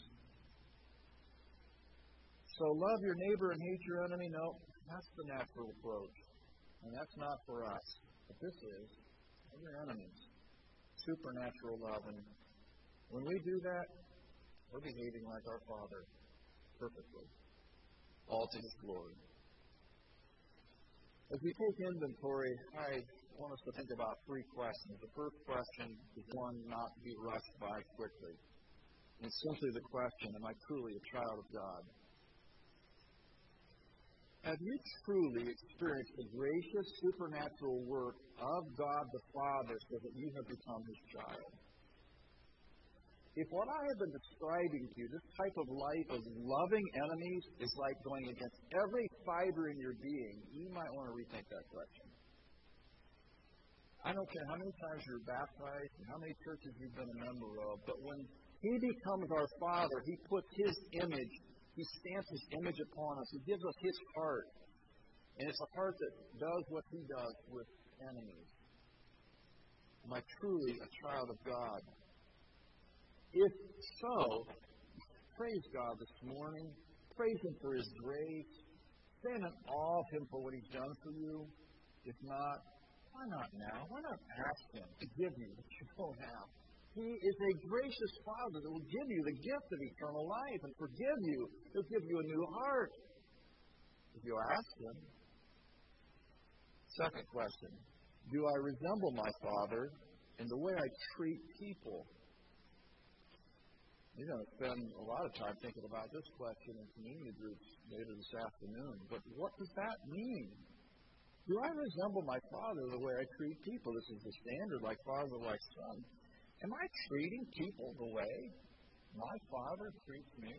So love your neighbor and hate your enemy? No, that's the natural approach. And that's not for us. But this is love your enemies. Supernatural love. And when we do that, we're behaving like our Father perfectly. All to His glory. As we take inventory, I want us to think about three questions. The first question is one not to be rushed by quickly. And it's simply the question, am I truly a child of God? Have you truly experienced the gracious supernatural work of God the Father so that you have become His child? If what I have been describing to you, this type of life of loving enemies, is like going against every fiber in your being, you might want to rethink that question. I don't care how many times you're baptized and how many churches you've been a member of, but when He becomes our Father, He puts His image, He stamps His image upon us. He gives us His heart. And it's a heart that does what He does with enemies. Am I truly a child of God? If so, praise God this morning. Praise Him for His grace. Stand in awe of Him for what He's done for you. If not, why not now? Why not ask Him to give you what you don't have? He is a gracious Father that will give you the gift of eternal life and forgive you. He'll give you a new heart if you ask Him. Second question. Do I resemble my Father in the way I treat people? You're going to spend a lot of time thinking about this question in community groups later this afternoon. But what does that mean? Do I resemble my Father the way I treat people? This is the standard, like Father, like Son. Am I treating people the way my Father treats me?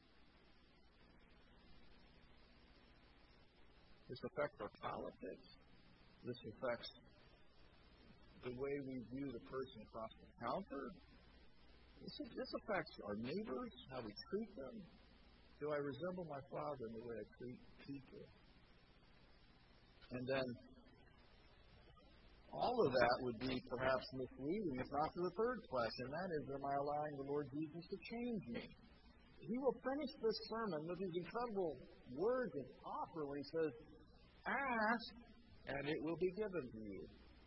This affects our politics. This affects the way we view the person across the counter. This, is, this affects our neighbors, how we treat them. Do I resemble my Father in the way I treat people? And then all of that would be perhaps misleading, if not to the third question. That is, am I allowing the Lord Jesus to change me? He will finish this sermon with these incredible words and offer when He says, ask, and it will be given to you.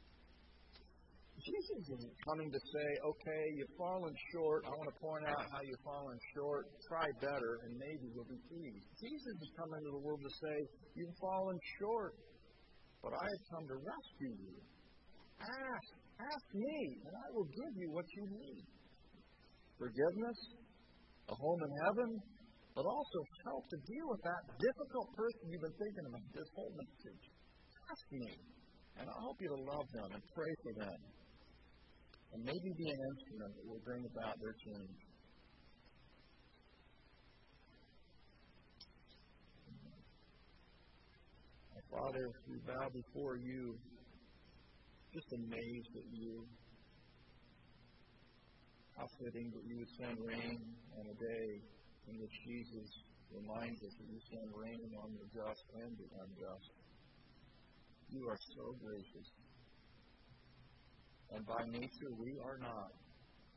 Jesus isn't coming to say, okay, you've fallen short. I want to point out how you've fallen short. Try better, and maybe you'll be pleased. Jesus is coming to the world to say, you've fallen short, but I have come to rescue you. Ask. Ask me, and I will give you what you need. Forgiveness, a home in heaven, but also help to deal with that difficult person you've been thinking about this whole message. Ask me, and I'll help you to love them and pray for them. And maybe be an instrument that will bring about their change. My Father, we bow before you, just amazed at you. How fitting that you would send rain on a day in which Jesus reminds us that you send rain on the just and the unjust. You are so gracious. And by nature, we are not.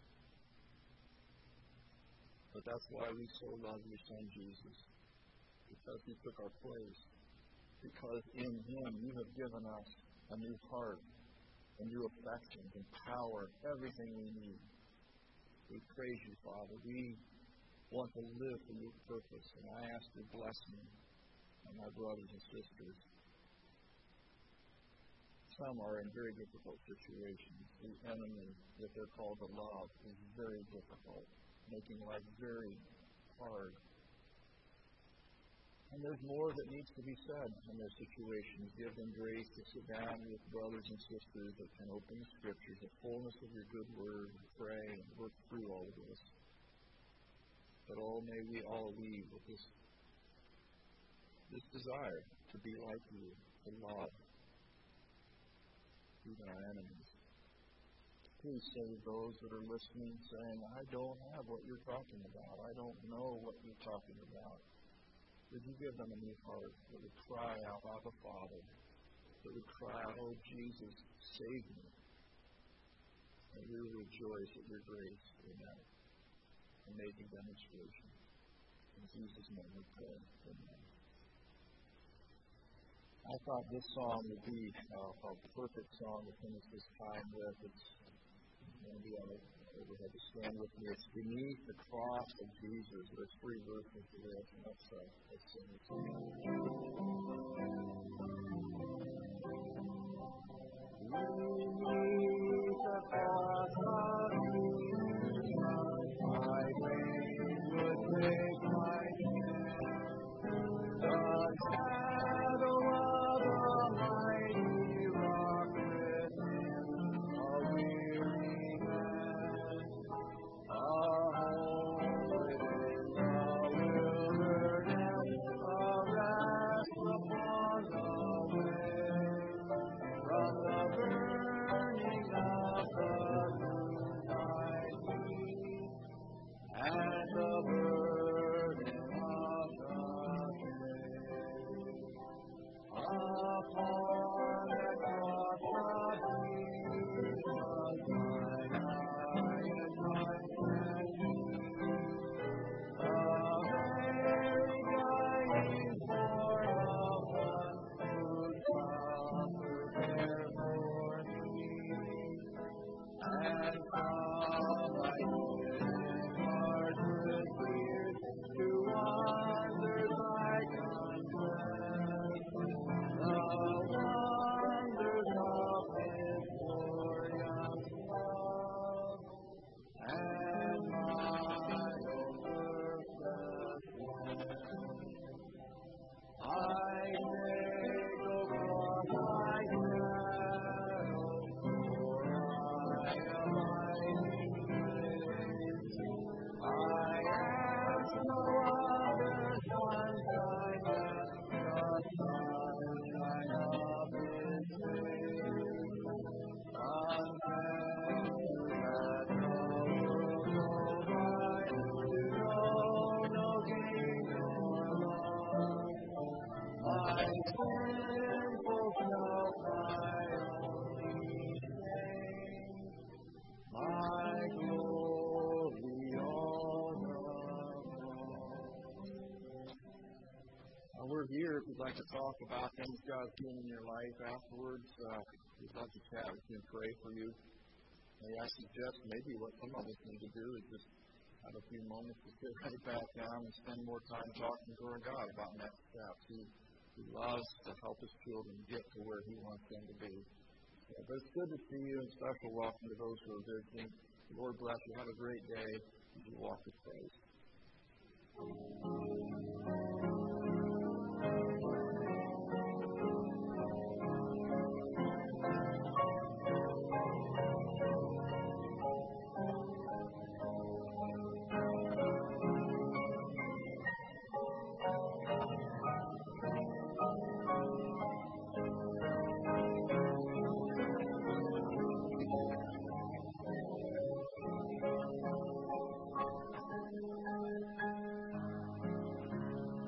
But that's why we so love your Son, Jesus. because He took our place. Because in Him you have given us a new heart, a new affection, and power, everything we need. We praise You, Father. We want to live for Your purpose, and I ask Your blessing on my brothers and sisters. Some are in very difficult situations. The enemy that they're called to love is very difficult, making life very hard. And there's more that needs to be said in their situations. Give them grace to sit down with brothers and sisters that can open the Scriptures, the fullness of Your good word, and pray and work through all of this. But oh, may we all leave with this, this desire to be like You, to love even our enemies. Please save those that are listening, saying, I don't have what You're talking about. I don't know what You're talking about. Would You give them a new heart that would cry out, Abba, Father, that would cry out, oh, Jesus, save me. And we will rejoice at Your grace in that amazing demonstration. In Jesus' name we pray. Amen. I thought this song would be uh, a perfect song to finish this time with. It's going to be on the overhead to stand with me. It's Beneath the Cross of Jesus. There's three verses to this, and let's, uh, let's sing it together. Beneath the cross of Jesus, my pain would take my share. The shadow of the mighty rock within a weary man, a home in the wilderness, a rest upon the way, from the burning of the noonlight heat and the burden of the day. Upon the cross of Jesus, mine eye and my the very guiding form of one who suffered there for me, and from my hidden heart with tears to wonders I confess the wonders of His glorious love and my own worthless life. I take across my shadow, for I am hiding place. I ask no other sunshine than the sunshine of His face. Content to let the world go by, to know no gain nor loss. My sinful self, my only shame, my glory, all the uh, We're here if you'd like to talk about things God's doing in your life. Afterwards, uh, we'd love to chat with you and pray for you. May I suggest maybe what some of us need to do is just have a few moments to sit right back down and spend more time talking to our God about next steps. He, he loves to help His children get to where He wants them to be. Yeah, but it's good to see you, and special welcome to those who are visiting. The Lord bless you. Have a great day as you walk with Christ.